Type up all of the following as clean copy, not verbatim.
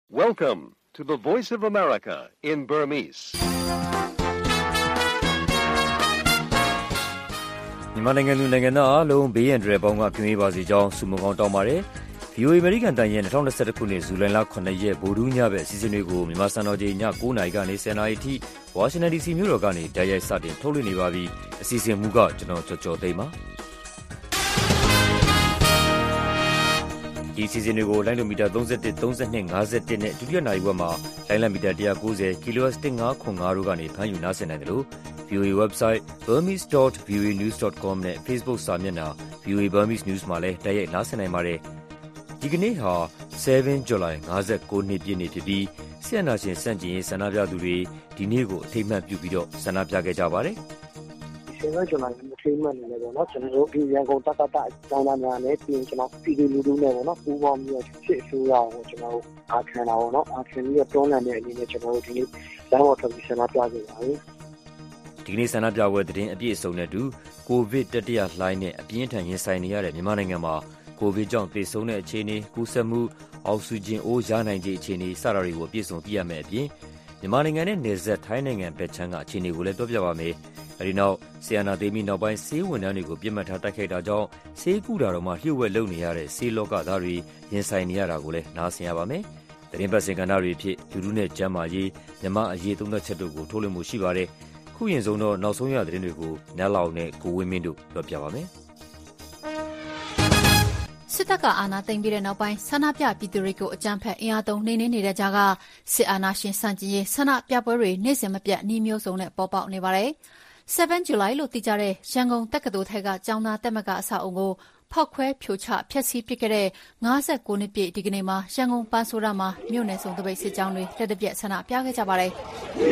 Welcome to the Voice of America in Burmese. မြန်မာနိုင်ငံသူနိုင်ငံသားအားလုံးဘေးရန်တွေပေါင်းကပြင်းပေးပါစေကြောင်းဆုမွန်ကောင်းတောင်းပါတယ်။ VOA အမေရိကန်တန်ရဲ့2021ခုနှစ်ဇူလိုင်လ9ရက်ဗုဒ္ဓဟူးညဘက်အစီအစဉ်တွေကိုမြန်မာစံတော်ချိန်ည9:00နာရီကနေ10:00နာရီထိဝါရှင်တန် DC မြို့တော်ကနေတိုက်ရိုက်စတင်ထုတ်လွှင့်နေပါပြီ။အစီအစဉ်မူကကျွန်တော်ကျော်သိမ်းပါ။ဒီအစီအစဉ်တွေကိုလိုင်းလိုမီတာ31 32 51နဲ့ဒုတိယနာရီဝက်မှာလိုင်းလံမီတာ190 kHz 1505တို့ကနေဖမ်းယူနားဆင်နိုင်တယ်လို့ VOA website burmese.voanews.com နဲ့ Facebook စာမျက်နှာ VOA Burmese News မှာလည်းတိုက်ရိုက်နားဆင်နိုင်ပါတယ်။ဒီကနေ့ဟာ7 July 59နှစ်ပြည့်နေ့ဖြစ်ပြီးဆီယနာရှင်စန့်ကျင်ရေးဆန္ဒပြသူတွေဒီနေ့ကိုအထိမ်းအမှတ်ပြုပြီးတော့ဆန္ဒပြခဲ့ကြပါတယ်။ 7 July မှာထိမ်းမှတ်နေတယ်ပေါ့နော်ကျွန်တော်တို့ဒီရန်ကုန်တက္ကသိုလ်ကျောင်းသားများနဲ့ပြီးရင်ကျွန်တော်ပြည်သူလူထုနဲ့ပေါ့နော်ပူးပေါင်းပြီးတော့စစ်အစိုးရကိုကျွန်တော်တို့အားခံတာပေါ့နော်အားခံပြီးတော့တွန်းလှန်တဲ့အနေနဲ့ကျွန်တော်တို့ဒီနေ့လမ်းပေါ်ထွက်ပြီးဆန္ဒပြကြပါမယ်။ဒီကနေ့ဆန္ဒပြပွဲသတင်းအပြည့်အစုံနဲ့တူကိုဗစ်တတိယလှိုင်းနဲ့အပြင်းထန်ရင်ဆိုင်နေရတဲ့မြန်မာနိုင်ငံမှာကိုဗစ်ကြောင့်သေဆုံးတဲ့အခြေအနေကူးစက်မှုအောက်ဆီဂျင်အိုးရနိုင်ခြေအခြေအနေစတာတွေကိုအပြည့်အစုံသိရမယ်အပြင်မြန်မာနိုင်ငံနဲ့နယ်စပ်ထိုင်းနိုင်ငံဘက်ခြမ်းကအခြေအနေကိုလည်းပြောပြပါမယ်။အဲဒီနောက်ဆီယနာသိမီနောက်ပိုင်းဆေးဝန်ထမ်းတွေကိုပြစ်မှတ်ထားတိုက်ခိုက်တာကြောင့်ဆေးကုတာတော့မှလျှို့ဝှက်လုပ်နေရတဲ့ဆေးလောကသားတွေရင်ဆိုင်နေရတာကိုလည်းနားဆင်ရပါမယ်။သတင်းပတ်စင်ကဏ္ဍတွေဖြစ်လူထုနဲ့ကျန်းမာရေးမြန်မာအရေးသုံးသပ်ချက်တို့ကိုထုတ်လွှင့်မှုရှိပါတယ်။ခုရင်ဆုံးတော့နောက်ဆုံးရသတင်းတွေကိုနတ်လောင်နဲ့ကိုဝင်းမင်းတို့ပြောပြပါမယ်။စစ်တပ်ကအာဏာသိမ်းပြီးတဲ့နောက်ပိုင်းဆန္ဒပြပြည်သူတွေကိုအကြမ်းဖက်အင်အားသုံးနှိမ်နင်းနေတဲ့ကြားကစစ်အာဏာရှင်ဆန့်ကျင်ရေးဆန္ဒပြပွဲတွေနေ့စဉ်မပြတ်နှီးမျိုးစုံနဲ့ပေါ်ပေါက်နေပါတယ်။7 July လို့သိကြတဲ့ရန်ကုန်တက္ကသိုလ်ထဲကကျောင်းသားတက်မကအဆောက်အုံကိုဖောက်ခွဲဖြိုချဖျက်ဆီးပစ်ခဲ့တဲ့59နှစ်ပြည့်ဒီကနေ့မှာရန်ကုန်ပန်းဆိုးရမှာမြို့နယ်စုံတပိတ်စစ်ကြောင်းတွေလက်တပြက်ဆန္ဒပြခဲ့ကြပါတယ်။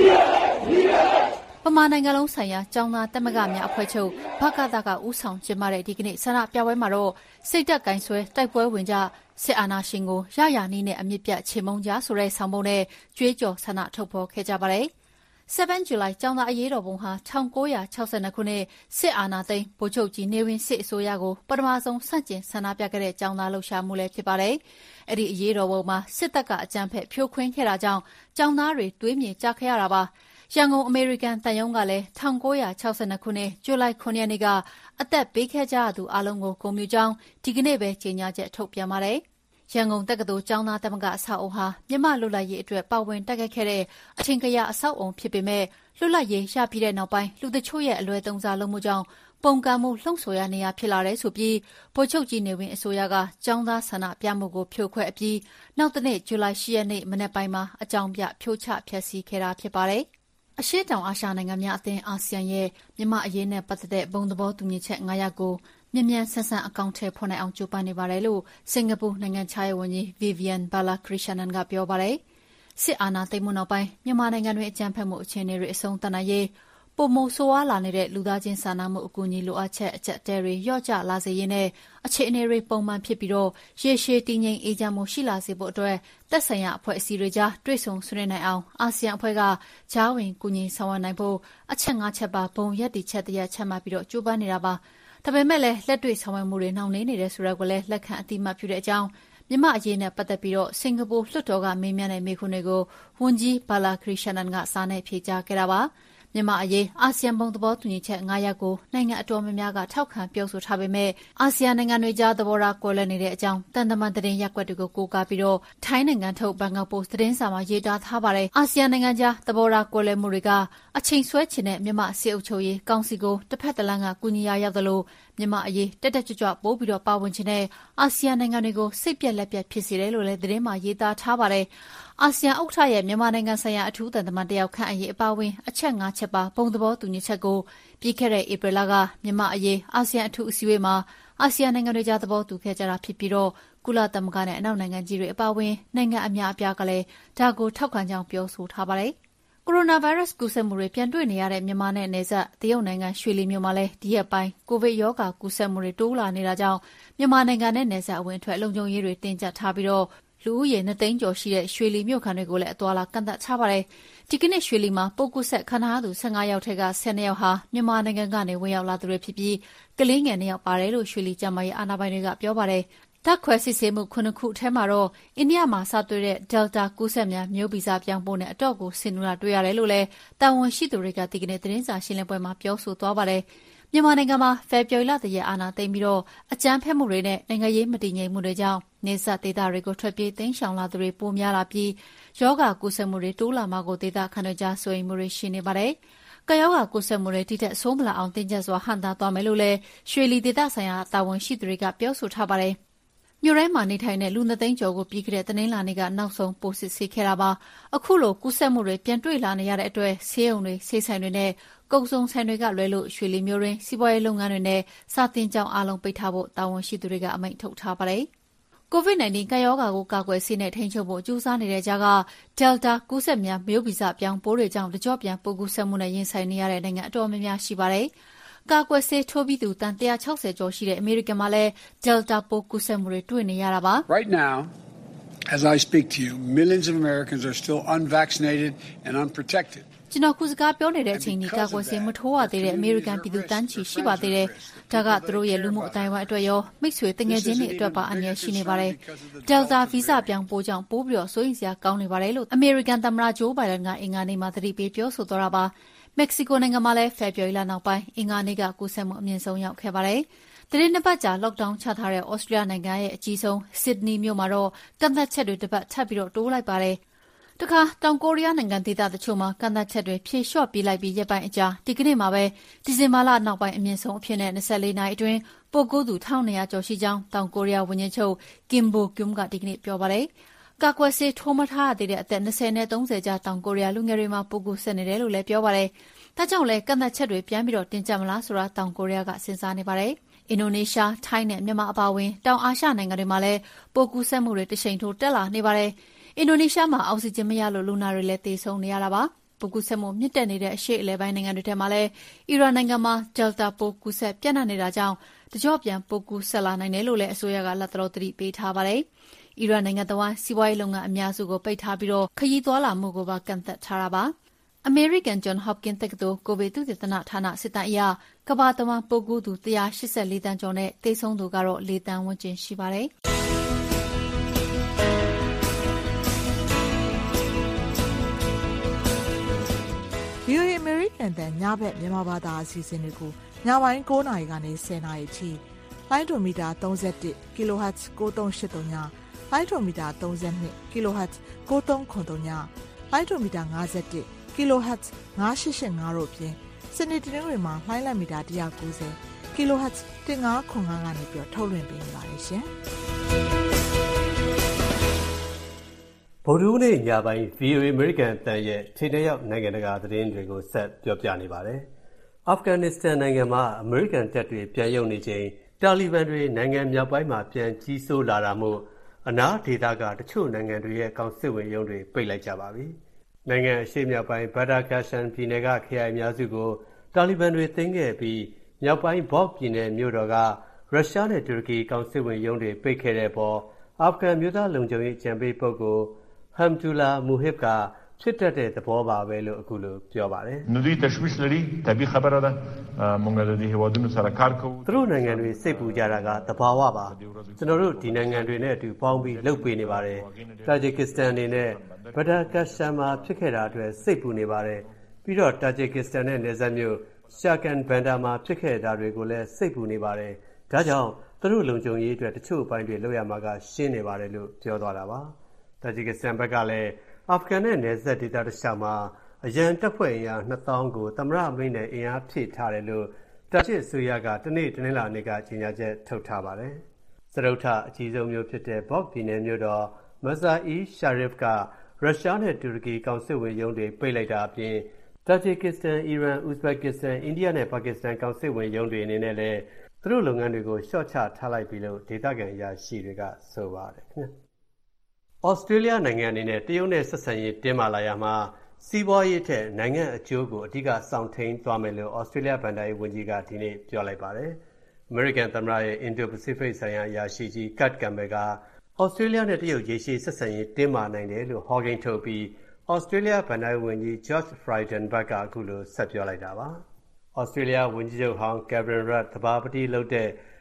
ပမာနိုင်ငံလုံးဆိုင်ရာကျောင်းသားတက်မကများအဖွဲ့ချုပ်ဘကသကဦးဆောင်ကျင်းပတဲ့ဒီကနေ့ဆန္ဒပြပွဲမှာတော့စိတ်တက်ကင်ဆွဲတိုက်ပွဲဝင်ကြစစ်အာဏာရှင်ကိုရရနီးနဲ့အမြင့်ပြတ်ချေမှုန်းကြဆိုတဲ့ဆောင်ပုဒ်နဲ့ကြွေးကြော်ဆန္ဒထုတ်ဖော်ခဲ့ကြပါတယ်။7 July ကျောင်းသားအရေးတော်ပုံဟာ1962ခုနှစ်စစ်အာဏာသိမ်းဗိုလ်ချုပ်ကြီးနေဝင်းစစ်အစိုးရကိုပထမဆုံးဆန့်ကျင်ဆန္ဒပြခဲ့တဲ့ကျောင်းသားလှုပ်ရှားမှုလည်းဖြစ်ပါတယ်။အဲ့ဒီအရေးတော်ပုံမှာစစ်တပ်ကအကြမ်းဖက်ဖြိုခွင်းခဲ့တာကြောင့်ကျောင်းသားတွေတွေးမြေကြခဲ့ရတာပါ။ရန်ကုန်အမေရိကန်တန်ယုံကလည်း1962ခုနှစ်ဇူလိုင်9ရက်နေ့ကအသက်ပေးခဲ့ကြသူအလုံးကိုဂုဏ်ပြုကြောင်းဒီကနေ့ပဲကြေညာချက်ထုတ်ပြန်ပါတယ်။ရန်ကုန်တက္ကသိုလ်ကျောင်းသားသမဂ္ဂအဆောက်အုံဟာမြန်မာ့လွတ်လပ်ရေးအတွက်ပါဝင်တိုက်ခိုက်ခဲ့တဲ့အထင်ကရအဆောက်အုံဖြစ်ပေမဲ့လွတ်လပ်ရေးရပြီးတဲ့နောက်ပိုင်းလူတချို့ရဲ့အလွဲသုံးစားလုပ်မှုကြောင့်ပုံကံမှုလှုံ့ဆော်ရနေရဖြစ်လာတယ်ဆိုပြီးဗိုလ်ချုပ်ကြီးနေဝင်းအစိုးရကကျောင်းသားဆန္ဒပြမှုကိုဖြိုခွဲအပြီးနောက်တနေ့ဇူလိုင်10ရက်နေ့မနက်ပိုင်းမှာအကြောင်းပြဖြိုချဖျက်ဆီးခဲ့တာဖြစ်ပါတယ်။အရှေ့တောင်အာရှနိုင်ငံများအသင်းအာဆီယံရဲ့မြန်မာအရေးနဲ့ပတ်သက်တဲ့ဘုံသဘောတူညီချက်9ရပ်ကိုမြန်မြန်ဆန်ဆန်အကောင့်ထဲဖော်နိုင်အောင်ကြိုးပမ်းနေပါတယ်လို့စင်ကာပူနိုင်ငံခြားရေးဝန်ကြီး Vivian Balakrishnan ကပြောပါတယ်။စစ်အာဏာသိမ်းမှုနောက်ပိုင်းမြန်မာနိုင်ငံတွင်အကြမ်းဖက်မှုအခြေအနေတွေအဆုံးသတ်နိုင်ရေးပိုမိုဆိုးဝါးလာနေတဲ့လူသားချင်းစာနာမှုအကူအညီလိုအပ်ချက်အကျပ်အတည်းတွေလျော့ကျလာစေရေးနဲ့အခြေအနေတွေပုံမှန်ဖြစ်ပြီးတော့ရေရှည်တည်ငြိမ်အေးချမ်းမှုရှိလာစေဖို့အတွက်သက်ဆိုင်ရာအဖွဲ့အစည်းတွေကြားတွေ့ဆုံဆွေးနွေးနိုင်အောင်အာဆီယံအဖွဲ့ကကြားဝင်ကူညီဆောင်ရွက်နိုင်ဖို့အချက်5ချက်ပါဘုံရပ်တည်ချက်တရက်ချမှတ်ပြီးတော့ကြိုးပမ်းနေတာပါ။ဒါပေမဲ့လည်းလက်တွေ့ဆောင်ရွက်မှုတွေနှောင့်နှေးနေတဲ့ဆိုရက်ကိုလည်းလက်ခံအသိမှတ်ပြုတဲ့အကြောင်းမြန်မာအရေးနဲ့ပတ်သက်ပြီးတော့စင်ကာပူလွှတ်တော်ကမေးမြန်းတဲ့မေးခွန်းတွေကိုဝန်ကြီး Balakrishnan ကစာနဲ့ဖြေကြားခဲ့တာပါ။မြန်မာအရေးအာဆီယံဘုံသဘောတူညီချက်9ရပ်ကိုနိုင်ငံအတော်များများကထောက်ခံပြောဆိုထားပေမဲ့အာဆီယံနိုင်ငံတွေကြားသဘောထားကွဲလွဲနေတဲ့အကြောင်းတန်တမန်သတင်းရပ်ကွက်တွေကိုကိုးကားပြီးတော့ထိုင်းနိုင်ငံထုတ်ဘန်ကောက်ပို့စ်သတင်းစာမှာရေးသားထားပါတယ်။အာဆီယံနိုင်ငံကြားသဘောထားကွဲလွဲမှုတွေကအချိန်ဆွဲချင်တဲ့မြန်မာစစ်အုပ်ချုပ်ရေးကောင်စီကိုတစ်ဖက်တစ်လမ်းကကူညီရရောက်သလိုမြန်မာအရေးတက်တက်ကြွကြွပိုးပြီးတော့ပါဝင်ခြင်းနဲ့အာဆီယံနိုင်ငံတွေကိုစိတ်ပြက်လက်ပြက်ဖြစ်စေတယ်လို့လည်းသတင်းမှာရေးသားထားပါတယ်။အာဆီယံဥက္ကဋ္ဌရဲ့မြန်မာနိုင်ငံဆိုင်ရာအထူးတန်တမန်တယောက်ခန့်အရေးအပါအဝင်အချက်5ချက်ပါဘုံသဘောတူညီချက်ကိုပြီးခဲ့တဲ့ဧပြီလကမြန်မာအရေးအာဆီယံအထူးအစည်းအဝေးမှာအာဆီယံနိုင်ငံတွေကြားသဘောတူခဲ့ကြတာဖြစ်ပြီးတော့ကုလသမဂ္ဂနဲ့အနောက်နိုင်ငံကြီးတွေအပါအဝင်နိုင်ငံအများအပြားကလည်းဒါကိုထောက်ခံကြောင်းပြောဆိုထားပါတယ်။ကိုရိုနာဗိုင်းရပ်စ်ကူးစက်မှုတွေပြန်တွေ့နေရတဲ့မြန်မာနဲ့နယ်စပ်တရုတ်နိုင်ငံရွှေလီမြို့မှာလည်းဒီရက်ပိုင်းကိုဗစ်ရောဂါကူးစက်မှုတွေတိုးလာနေတာကြောင့်မြန်မာနိုင်ငံနဲ့နယ်စပ်အဝင်ထွက်လုံခြုံရေးတွေတင်းကျပ်ထားပြီးတော့လူဦးရေ2သိန်းကျော်ရှိတဲ့ရွှေလီမြို့ခံတွေကိုလည်းအသွာလာကန့်သတ်ထားပါတယ်။ဒီကနေ့ရွှေလီမှာပိုးကူးစက်ခံထားရသူ15ယောက်ထက်က12ယောက်ဟာမြန်မာနိုင်ငံကနေဝင်ရောက်လာသူတွေဖြစ်ပြီးကလေးငယ်2ယောက်ပါတယ်လို့ရွှေလီကျန်းမာရေးအာဏာပိုင်တွေကပြောပါတယ်။ဓာတ်ခွဲစစ်ဆေးမှု9ခုထဲမှာတော့အိန္ဒိယမှာစတွေ့တဲ့ Delta ကူးစက်များမျိုးဗီဇပြောင်းပိုးနဲ့အတော့ကိုဆင်နူလာတွေ့ရတယ်လို့လည်းတာဝန်ရှိသူတွေကဒီကနေ့သတင်းစာရှင်းလင်းပွဲမှာပြောဆိုသွားပါတယ်။မြန်မာနိုင်ငံမှာဖေဖော်ဝါရီလတရက်အာဏာသိမ်းပြီးတော့အကြမ်းဖက်မှုတွေနဲ့နိုင်ငံရေးမတည်ငြိမ်မှုတွေကြောင့်နေဆက်ဒေသတွေကိုထွက်ပြေးသိမ်းရှောင်လာသူတွေပိုများလာပြီးယောဂကူးစက်မှုတွေတိုးလာမှာကိုဒေသခံတွေကြားစိုးရိမ်မှုတွေရှိနေပါတယ်။ကာယောဂါကူးစက်မှုတွေတိတက်ဆိုးမလာအောင်တင်းကျပ်စွာဟန်တာသွားမယ်လို့လည်းရွှေလီဒေသဆိုင်ရာတာဝန်ရှိသူတွေကပြောဆိုထားပါတယ်။မြို့ထဲမှာနေထိုင်တဲ့လူ2သိန်းကျော်ကိုပြီးခဲ့တဲ့တနင်္လာနေ့ကနောက်ဆုံးပိုးစစ်ဆေးခဲ့တာပါ။အခုလိုကူးစက်မှုတွေပြန်တွေ့လာနေရတဲ့အတွက်ဆေးရုံတွေဆေးဆိုင်တွေနဲ့ကုန်စုံဆိုင်တွေကလွဲလို့ရွှေလီမြို့ရင်းစီးပွားရေးလုပ်ငန်းတွေနဲ့စာတင်ကျောင်းအားလုံးပိတ်ထားဖို့တာဝန်ရှိသူတွေကအမိန့်ထုတ်ထားပါတယ်။ COVID-19 ကပ်ရောဂါကိုကာကွယ်ဆေးနဲ့ထိန်းချုပ်ဖို့ကြိုးစားနေတဲ့ကြားက Delta ကူးစက်များမျိုးဗီဇပြောင်းပိုးတွေကြောင့်တကြော့ပြန်ပိုးကူးစက်မှုနဲ့ရင်ဆိုင်နေရတဲ့နိုင်ငံအတော်များများရှိပါတယ်။ကာကွယ်ဆေးထိုးပြီးသူတန်160ကျော်ရှိတဲ့အမေရိကန်မှာလည်း Delta ပိုးကူးစက်မှုတွေတွေ့နေရတာပါ။ Right now, as I speak to you, millions of Americans are still unvaccinated and unprotected. ကျွန်တော်ခုစကားပြောနေတဲ့အချိန်ဒီကာကွယ်ဆေးမထိုးရသေးတဲ့အမေရိကန်ပြည်သူတန်းချီရှိပါသေးတယ်။ဒါကသူတို့ရဲ့လူမှုအတိုင်းအဝိုင်းအတွက်ရောမိတ်ဆွေတငယ်ချင်းတွေအတွက်ပါအန္တရာယ်ရှိနေပါတယ်။ Delta ဗီဇပြောင်းပိုးကြောင့်ပိုးပြီးစိုးရိမ်စရာကောင်းနေပါတယ်လို့အမေရိကန်သမ္မတဂျိုးဘိုင်ဒန်ကအင်္ဂါနေ့မှာသတိပေးပြောဆိုသွားတာပါ။မက္ကဆီကိုနိုင်ငံမှာလည်းဖေဖော်ဝါရီလနောက်ပိုင်းအင်္ဂါနေ့ကကူးစက်မှုအမြင့်ဆုံးရောက်ခဲ့ပါတယ်။သတင်းနှစ်ပတ်ကြာ lockdown ချထားတဲ့ဩစတြေးလျနိုင်ငံရဲ့အကြီးဆုံး Sydney မြို့မှာတော့ကန့်သတ်ချက်တွေတစ်ပတ်ထပ်ပြီးတိုးလိုက်ပါတယ်။တခါတောင်ကိုရီးယားနိုင်ငံဒေသတချို့မှာကန့်သတ်ချက်တွေဖြေလျှော့ပြေးလိုက်ပြီးရက်ပိုင်းအကြာဒီကနေ့မှာပဲဒီဇင်ဘာလနောက်ပိုင်းအမြင့်ဆုံးအဖြစ်နဲ့24နာရီအတွင်းပိုးကူးသူ1200ကျော်ရှိကြောင်းတောင်ကိုရီးယားဝန်ကြီးချုပ်ကင်ဘိုဂွမ်ကဒီကနေ့ပြောပါတယ်။ကာကွယ်ဆေးထိုးမထားသေးတဲ့အသက်20နဲ့30ကြားတောင်ကိုရီးယားလူငယ်တွေမှာပိုးကူးစက်နေတယ်လို့လည်းပြောပါတယ်။ဒါကြောင့်လည်းကန့်သတ်ချက်တွေပြန်ပြီးတင်းကျပ်မလားဆိုတာတောင်ကိုရီးယားကစဉ်းစားနေပါတယ်။အင်ဒိုနီးရှား၊ထိုင်းနဲ့မြန်မာအပါအဝင်တောင်အာရှနိုင်ငံတွေမှာလည်းပိုးကူးစက်မှုတွေတစ်ချိန်ထိုးတက်လာနေပါတယ်။အင်ဒိုနီးရှားမှာအောက်ဆီဂျင်မရလို့လူနာတွေလည်းသေဆုံးနေရတာပါ။ပိုးကူးစက်မှုမြင့်တက်နေတဲ့အရှေ့အလယ်ပိုင်းနိုင်ငံတွေထဲမှာလည်းအီရန်နိုင်ငံမှာ Delta ပိုးကူးစက်ပြန့်နှံ့နေတာကြောင့်တကြော့ပြန်ပိုးကူးစက်လာနိုင်တယ်လို့လည်းအစိုးရကလက်တလောသတိပေးထားပါတယ်။အီရန်နိုင်ငံတဝန်းစီးပွားရေးလုပ်ငန်းအများစုကိုပိတ်ထားပြီးခရီးသွားလာမှုကိုပါကန့်သတ်ထားတာပါ။အမေရိကန်ဂျွန်ဟော့ပ်ကင်တက္ကသိုလ်ကိုဗစ်သုတေသနဌာနစစ်တမ်းအရကမ္ဘာတဝန်းပိုးကူးသူ184သန်းကျော်နဲ့သေဆုံးသူကတော့4သန်းဝန်းကျင်ရှိပါတယ်။ VOA American တန်ညဘက်မြန်မာဘာသာအစီအစဉ်တွေကိုညပိုင်း9နာရီကနေ10နာရီအထိလိုင်းဒိုမီတာ31 kHz 9383ညလိုင်းဒိုမီတာ32 kHz 9393ညလိုင်းဒိုမီတာ51 kHz 9885တို့ဖြင့်စနေတနင်္ဂနွေမှာလိုင်းလံမီတာ190 kHz 1505ကနေပြီးထုတ်လွှင့်ပေးနေပါတယ်ရှင်။ဗုဒ္ဓဟူးနေ့ညပိုင်း VOA American အသံရဲ့ထိပ်တရောက်နိုင်ငံတကာသတင်းတွေကိုဆက်ပြောပြနေပါတယ်။အာဖဂန်နစ္စတန်နိုင်ငံမှာအမေရိကန်တပ်တွေပြန်ရုပ်နေချိန်တာလီဘန်တွေနိုင်ငံမြောက်ပိုင်းမှာပြန်ကြီးစိုးလာတာမို့အနားဒေသကတချို့နိုင်ငံတွေရဲ့ကောင်စစ်ဝင်ရုံးတွေပိတ်လိုက်ကြပါပြီ။နိုင်ငံအရှေ့မြောက်ပိုင်းဘာဒါကာရှန်ပြည်နယ်ကခရိုင်အများစုကိုတာလီဘန်တွေသိမ်းခဲ့ပြီးမြောက်ပိုင်းဘော့ပြည်နယ်မြို့တော်ကရုရှားနဲ့တူရကီကောင်စစ်ဝင်ရုံးတွေပိတ်ခဲ့တဲ့ပေါ်အာဖဂန်မျိုးသားလုံခြုံရေးအကြံပေးပုဂ္ဂိုလ်Hamdullah Muhib ကဖြစ်တတ်တဲ့သဘောပါပဲလို့အခုလိုပြောပါတယ်။သူတို့နိုင်ငံတွေစိတ်ပူကြတာကသဘာဝပါ။ကျွန်တော်တို့ဒီနိုင်ငံတွေနဲ့အတူပေါင်းပြီးလှုပ်ပေးနေပါတယ်။တာဂျစ်ကစ္စတန်အနေနဲ့ဘာဒါကာရှန်မှာဖြစ်ခဲ့တာအတွက်စိတ်ပူနေပါတယ်။ပြီးတော့တာဂျစ်ကစ္စတန်နဲ့နယ်စပ်မြို့ရှာကန်ဘန်ဒါမှာဖြစ်ခဲ့တာတွေကိုလည်းစိတ်ပူနေပါတယ်။ဒါကြောင့်သူတို့လုံခြုံရေးအတွက်တချို့အပိုင်းတွေလုပ်ရမှာကရှင်းနေပါတယ်လို့ပြောသွားတာပါ။တာဂျစ်ကစ္စတန်ဘက်ကလည်းအာဖဂန်နဲ့နယ်စပ်ဒေသတစ်လျှောက်မှာအရန်တပ်ဖွဲ့အင်အား2000ကိုသမ္မတအမိန့်နဲ့အင်အားဖြည့်ထားတယ်လို့တာဂျစ်အစိုးရကတနင်္လာနေ့ကကြေညာချက်ထုတ်ထားပါတယ်။စတုတ္ထအကြီးဆုံးမြို့ဖြစ်တဲ့ဘော့ပြည်နယ်မြို့တော်မဇာအီရှာရစ်ကရုရှားနဲ့တူရကီကောင်စစ်ဝင်ရုံးတွေပိတ်လိုက်တာအပြင်တာဂျစ်ကစ္စတန်၊အီရန်၊ဥဇဘက်ကစ္စတန်၊အိန္ဒိယနဲ့ပါကစ္စတန်ကောင်စစ်ဝင်ရုံးတွေအနေနဲ့လည်းသူတို့လုပ်ငန်းတွေကိုလျှော့ချထားလိုက်ပြီလို့ဒေသခံအရာရှိတွေကဆိုပါတယ်ခင်ဗျ။ဩစတြေးလျနိုင်ငံအနေနဲ့တရုတ်နဲ့ဆက်ဆံရေးတင်းမာလာရမှာစီးပွားရေးထက်နိုင်ငံအကျိုးကိုအဓိကစောင့်ထိန်သွားမယ်လို့ဩစတြေးလျဘဏ္ဍာရေးဝန်ကြီးကဒီနေ့ပြောလိုက်ပါတယ်။ American သမ္မတရဲ့ Indo-Pacific ဆိုင်ရာအရာရှိကြီး Kurt Campbell ကဩစတြေးလျနဲ့တရုတ်ရေရှည်ဆက်ဆံရေးတင်းမာနိုင်တယ်လို့ဟောကိန်းထုတ်ပြီးဩစတြေးလျဘဏ္ဍာရေးဝန်ကြီး George Frydenberg ကအခုလိုဆက်ပြောလိုက်တာပါ။ဩစတြေးလျဝန်ကြီးချုပ်ဟောင်း Kevin Rudd သဘာပတိလုပ်တဲ့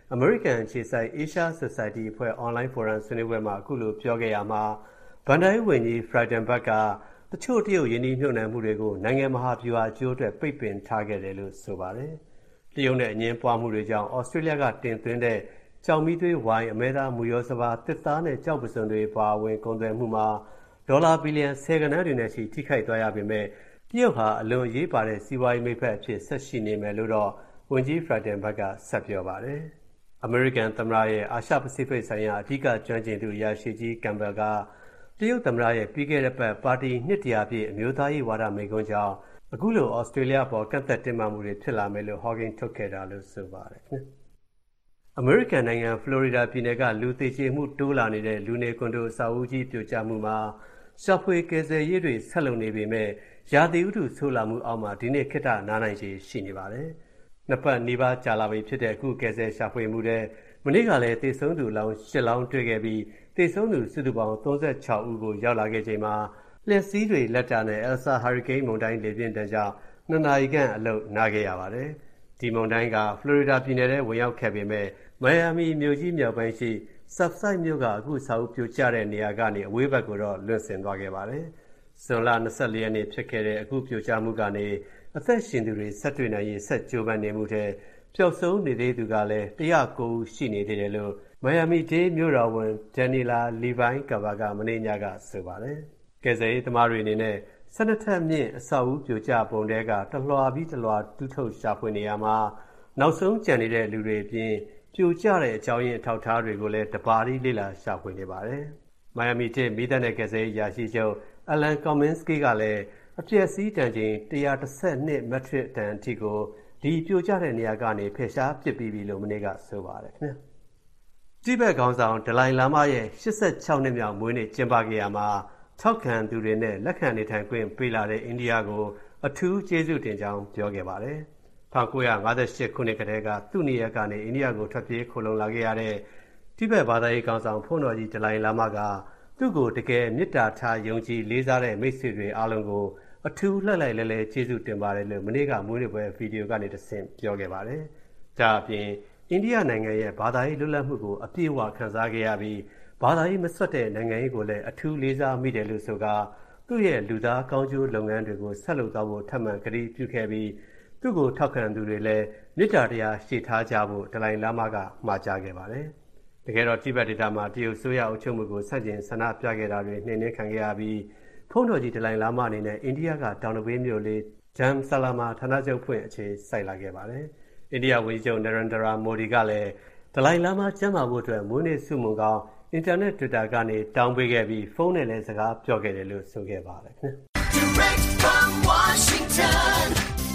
အမေရိကန်အခြေစိုက် Asia Society အဖွဲ့ online forum ဆွေးနွေးပွဲမှာအခုလိုပြောခဲ့ရမှာဘဏ္ဍာရေးဝန်ကြီး Frydenberg ကတချို့တရုတ်ယင်းနှိမ့်ညွှန်နှံမှုတွေကိုနိုင်ငံမဟာဗျူဟာအကျိုးအတွက်ပိတ်ပင်ထားခဲ့တယ်လို့ဆိုပါတယ်။တရုတ်နဲ့အငင်းပွားမှုတွေကြောင့်ဩစတြေးလျကတင်သွင်းတဲ့ကြောင်မီးသွေးဝိုင်းအမဲသားမူရောစပါးတစ်သားနဲ့ကြောက်ပစုံတွေပါဝင်ကုန်သွယ်မှုမှာဒေါ်လာဘီလီယံ10ကဏ္ဍတွေနဲ့ရှိထိခိုက်သွားရပေမဲ့တရုတ်ဟာအလွန်အရေးပါတဲ့စီးပွားရေးမိတ်ဖက်အဖြစ်ဆက်ရှိနေမယ်လို့တော့ဝန်ကြီး Frydenberg ကဆက်ပြောပါတယ်။အမေရိကန်သမ္မတရဲ့အာရှပစိဖိတ်ဆိုင်ရာအဓိကကျွမ်းကျင်သူအရာရှိကြီး Campbell ကတရုတ်သမ္မတရဲ့ပြီးခဲ့တဲ့ပတ်ပါတီနှစ်တရာပြည့်အမျိုးသားရေးဝါဒမိန့်ခွန်းကြောင့်အခုလိုဩစတြေးလျပေါ်ကန့်သက်တင်မာမှုတွေဖြစ်လာမယ်လို့ Hawking ထုတ်ခဲ့တာလို့ဆိုပါတယ်။အမေရိကန်နိုင်ငံဖလော်ရီဒါပြည်နယ်ကလူသေကျေမှုတိုးလာနေတဲ့လူနေကွန်ဒိုအဆောက်အဦကြီးပြိုကျမှုမှာရှာဖွေကယ်ဆယ်ရေးတွေဆက်လုပ်နေပေမဲ့ရာသီဥတုဆိုးလာမှုအောက်မှာဒီနေ့ခေတ္တနားနိုင်ခြေရှိနေပါတယ်။နှစ်ပတ်နီးပါးကြာလာပြီဖြစ်တဲ့အခုကယ်ဆယ်ရှာဖွေမှုတဲ့မနေ့ကလည်းသေဆုံးသူလောင်း၈လောင်းတွေ့ခဲ့ပြီးသေဆုံးသူစုစုပေါင်း36ဦးကိုရောက်လာခဲ့ချိန်မှာလျှက်စီးတွေလက်တာနဲ့ Elsa ဟာရီကိန်းမုန်တိုင်းလေပြင်းတန်းကြောင့်2နာရီခန့်အလုပ်နားခဲ့ရပါတယ်။ဒီမုန်တိုင်းကဖလော်ရီဒါပြည်နယ်ထဲဝင်ရောက်ခဲ့ပေမဲ့မိုင်ယာမီမြို့ကြီးမြောက်ပိုင်းရှိ Surfside မြို့ကအခုစာအုပ်ပြိုကျတဲ့နေရာကနေအဝေးဘက်ကိုတော့လွင့်စင်သွားခဲ့ပါတယ်။ဇွန်လ24ရက်နေ့ဖြစ်ခဲ့တဲ့အခုပြိုကျမှုကနေအသက်ရှင်သူတွေဆက်တွေ့နိုင်ရေးဆက်ကြိုးပမ်းနေမှုတဲ့ပျောက်ဆုံးနေသေးသူကလည်း109ဦးရှိနေသေးတယ်လို့မိုင်ယာမီဒေးမြို့တော်ဝန် Daniela Levine Cava ကမနေ့ညကဆိုပါတယ်။ကယ်ဆယ်ရေးသမားတွေအနေနဲ့12ထပ်မြင့်အဆောက်အဦပြိုကျပုံတဲကတလွှာပြီးတလွှာတူးထုတ်ရှာဖွေနေရမှာနောက်ဆုံးကျန်နေတဲ့လူတွေအပြင်ပြိုကျတဲ့အကြောင်းရင်းအထောက်အထားတွေကိုလည်းတပါးလေးလေ့လာရှာဖွေနေပါတယ်။မိုင်ယာမီဒေးမိသားနဲ့ကယ်ဆယ်ရေးရာရှိချုပ် Alan Kominski ကလည်းအပျက်စီးတန်ချိန်112မက်ထရစ်တန်အထိကိုဒီပြိုကျတဲ့နေရာကနေဖယ်ရှားပစ်ပြီးပြီလို့မနေ့ကဆိုပါတယ်ခင်ဗျာ။တိဘက်ခေါင်းဆောင်ဒလိုင်လာမာရဲ့86နှစ်မြောက်မွေးနေ့ကျင်းပခဲ့ရမှာထောက်ခံသူတွေနဲ့လက်ခံနေထိုင်ခွင့်ပေးလာတဲ့အိန္ဒိယကိုအထူးကျေးဇူးတင်ကြောင်းပြောခဲ့ပါတယ်။1958ခုနှစ်ကတည်းကသူ့နေရာကနေအိန္ဒိယကိုထွက်ပြေးခိုလုံလာခဲ့ရတဲ့တိဘက်ဘာသာရေးခေါင်းဆောင်ဖုန်းတော်ကြီးဒလိုင်လာမာကသူ့ကိုတကယ်မေတ္တာထားယုံကြည်လေးစားတဲ့မိတ်ဆွေတွေအားလုံးကိုအထူးလှိုက်လိုက်လဲလဲကျေးဇူးတင်ပါတယ်လို့မနေ့ကမွေးနေ့ပွဲဗီဒီယိုကနေတဆင့်ပြောခဲ့ပါတယ်။ဒါအပြင်အိန္ဒိယနိုင်ငံရဲ့ဘာသာရေးလွတ်လပ်မှုကိုအပြည့်အဝခံစားခဲ့ရပြီးဘာသာရေးမဆွတ်တဲ့နိုင်ငံရေးကိုလည်းအထူးလေးစားမိတယ်လို့ဆိုကာသူ့ရဲ့လူသားကောင်းကျိုးလုပ်ငန်းတွေကိုဆက်လုပ်သွားဖို့ထပ်မံကတိပြုခဲ့ပြီးသူ့ကိုထောက်ခံသူတွေလည်းမေတ္တာတရားရှေ့ထားကြဖို့ဒလိုင်လာမာကမှာကြားခဲ့ပါတယ်။တကယ်တော့တိဘက်ဒေသမှာတရုတ်ဆိုရအုပ်ချုပ်မှုကိုဆန့်ကျင်ဆန္ဒပြခဲ့တာတွေနှိမ်နင်းခံခဲ့ရပြီးဖုန်းတော်ကြီးဒလိုင်လာမာအနေနဲ့အိန္ဒိယကတောင်တပေးမြို့လေးဂျမ်ဆလာမာဌာနချုပ်ဖွင့်အခြေစိုက်လာခဲ့ပါတယ်။အိန္ဒိယဝန်ကြီးချုပ်နရန်ဒရာမိုဒီကလည်းဒလိုင်လာမာကျမ်းမာဖို့အတွက်မွေးနေ့ဆုမွန်ကောင်းအင်တာနက် Twitter ကနေတောင်းပေးခဲ့ပြီးဖုန်းနဲ့လည်းစကားပြောခဲ့တယ်လို့ဆိုခဲ့ပါတယ်ခင်ဗျ။ Direct from Washington,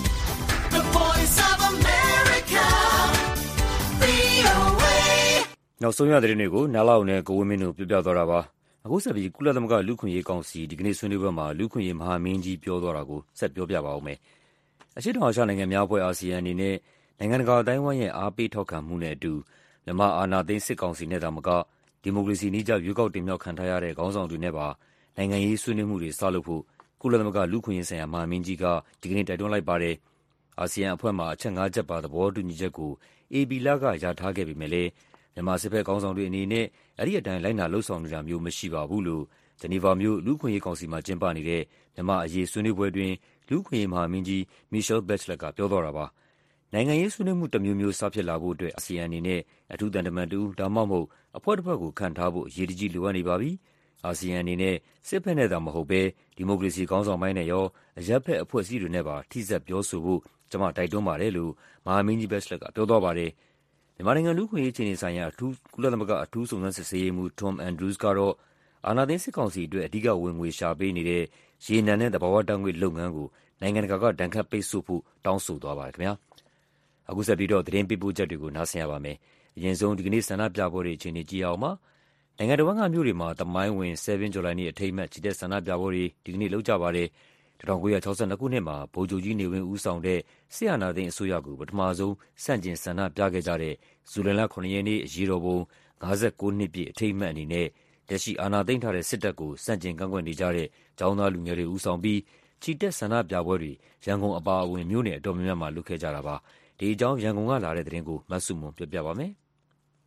the voice of America, VOA နောက်ဆုံးရတဲ့သတင်းတွေကိုနားလောက်နဲ့ကိုဝင်းမင်းတို့ပြပြသွားတာပါ။အခုဆက်ပြီးကုလသမဂ္ဂလူ့ခွင့်ရေးကောင်စီဒီကနေ့ဆွေးနွေးပွဲမှာလူ့ခွင့်ရေးမဟာမင်းကြီးပြောသွားတာကိုဆက်ပြောပြပါဦးမယ်။အရှေ့တောင်အာရှနိုင်ငံများအဖွဲ့အာဆီယံအနေနဲ့နိုင်ငံတကာအတိုင်းအဝိုင်းရဲ့အားပေးထောက်ခံမှုနဲ့အတူမြန်မာအာဏာသိမ်းစစ်ကောင်စီနဲ့သာမကဒီမိုကရေစီနည်းကျရွေးကောက်တင်မြှောက်ခံထားရတဲ့ခေါင်းဆောင်တွေနဲ့ပါနိုင်ငံရေးဆွေးနွေးမှုတွေစလုပ်ဖို့ကုလသမဂ္ဂလူ့ခွင့်ရေးဆိုင်ရာမဟာမင်းကြီးကဒီကနေ့တိုက်တွန်းလိုက်ပါတယ်။အာဆီယံအဖွဲ့မှာအချက်၅ချက်ပါသဘောတူညီချက်ကိုAB လကရထားခဲ့ပေမဲ့လည်းမြန်မာစစ်ဘက်ခေါင်းဆောင်တွေအနေနဲ့အဲ့ဒီအတိုင်းလိုက်နာလှုပ်ဆောင်နေတာမျိုးမရှိပါဘူးလို့ဂျနီဗာမြို့လူ့ခွင့်ရေးကောင်စီမှာကျင်းပနေတဲ့မြန်မာအရေးဆွေးနွေးပွဲတွင်လူ့ခွင့်ရေးမဟာမင်းကြီး Michelle Bachelet ကပြောသွားတာပါ။နိုင်ငံရေးဆွေးနွေးမှုတစ်မျိုးမျိုးစဖြစ်လာဖို့အတွက်အာဆီယံအနေနဲ့အထူးသံတမန်တူဒါမှမဟုတ်အဖွဲ့တစ်ဖွဲ့ကိုခန့်ထားဖို့အရေးကြီးလိုအပ်နေပါပြီ။အာဆီယံအနေနဲ့စစ်ဘက်နဲ့သာမဟုတ်ဘဲဒီမိုကရေစီခေါင်းဆောင်ပိုင်းနဲ့ရောအရပ်ဘက်အဖွဲ့အစည်းတွေနဲ့ပါထိစပ်ပြောဆိုဖို့ကျွန်မတိုက်တွန်းပါတယ်လို့မဟာမင်းကြီး Bachelet ကပြောသွားပါတယ်။မြန်မာနိုင်ငံလူ့ခွင့်ရေးအခြေအနေဆိုင်ရာကုလသမဂ္ဂအထူးစုံစမ်းစစ်ဆေးရေးမှူး Tom Andrews ကတော့အာဏာသိမ်းစစ်ကောင်စီအတွက်အဓိကဝင်ငွေရှာပေးနေတဲ့ရေနံနဲ့သဘာဝဓာတ်ငွေ့လုပ်ငန်းကိုနိုင်ငံတကာကဒဏ်ခတ်ပိတ်ဆို့ဖို့တောင်းဆိုသွားပါတယ်ခင်ဗျာ။အခုဆက်ပြီးတော့သတင်းပေးပို့ချက်တွေကိုနားဆင်ရပါမယ်။အရင်ဆုံးဒီကနေ့ဆန္ဒပြပွဲတွေအခြေအနေကြည့်အောင်ပါ။နိုင်ငံတော်ကမြို့တွေမှာသမိုင်းဝင်7 July နေ့အထိမ်းအမှတ်ချီတက်ဆန္ဒပြပွဲတွေဒီကနေ့လုပ်ကြပါတယ်။1962ခုနှစ်မှာဗိုလ်ချုပ်ကြီးနေဝင်းဦးဆောင်တဲ့စစ်အာဏာသိမ်းအစိုးရကိုပထမဆုံးဆန့်ကျင်ဆန္ဒပြခဲ့ကြတဲ့ဇူလိုင်လ9ရက်နေ့အရေးတော်ပုံ59နှစ်ပြည့်အထိမ်းအမှတ်အနေနဲ့လက်ရှိအာဏာသိမ်းထားတဲ့စစ်တပ်ကိုဆန့်ကျင်ကန့်ကွက်နေကြတဲ့ကျောင်းသားလူငယ်တွေဦးဆောင်ပြီးချီတက်ဆန္ဒပြပွဲတွေရန်ကုန်အပါအဝင်မြို့နယ်အတော်များများမှာလုပ်ခဲ့ကြတာပါ။ဒီအကြောင်းရန်ကုန်ကလာတဲ့သတင်းကိုမဆုမွန်ပြောပြပါမယ်။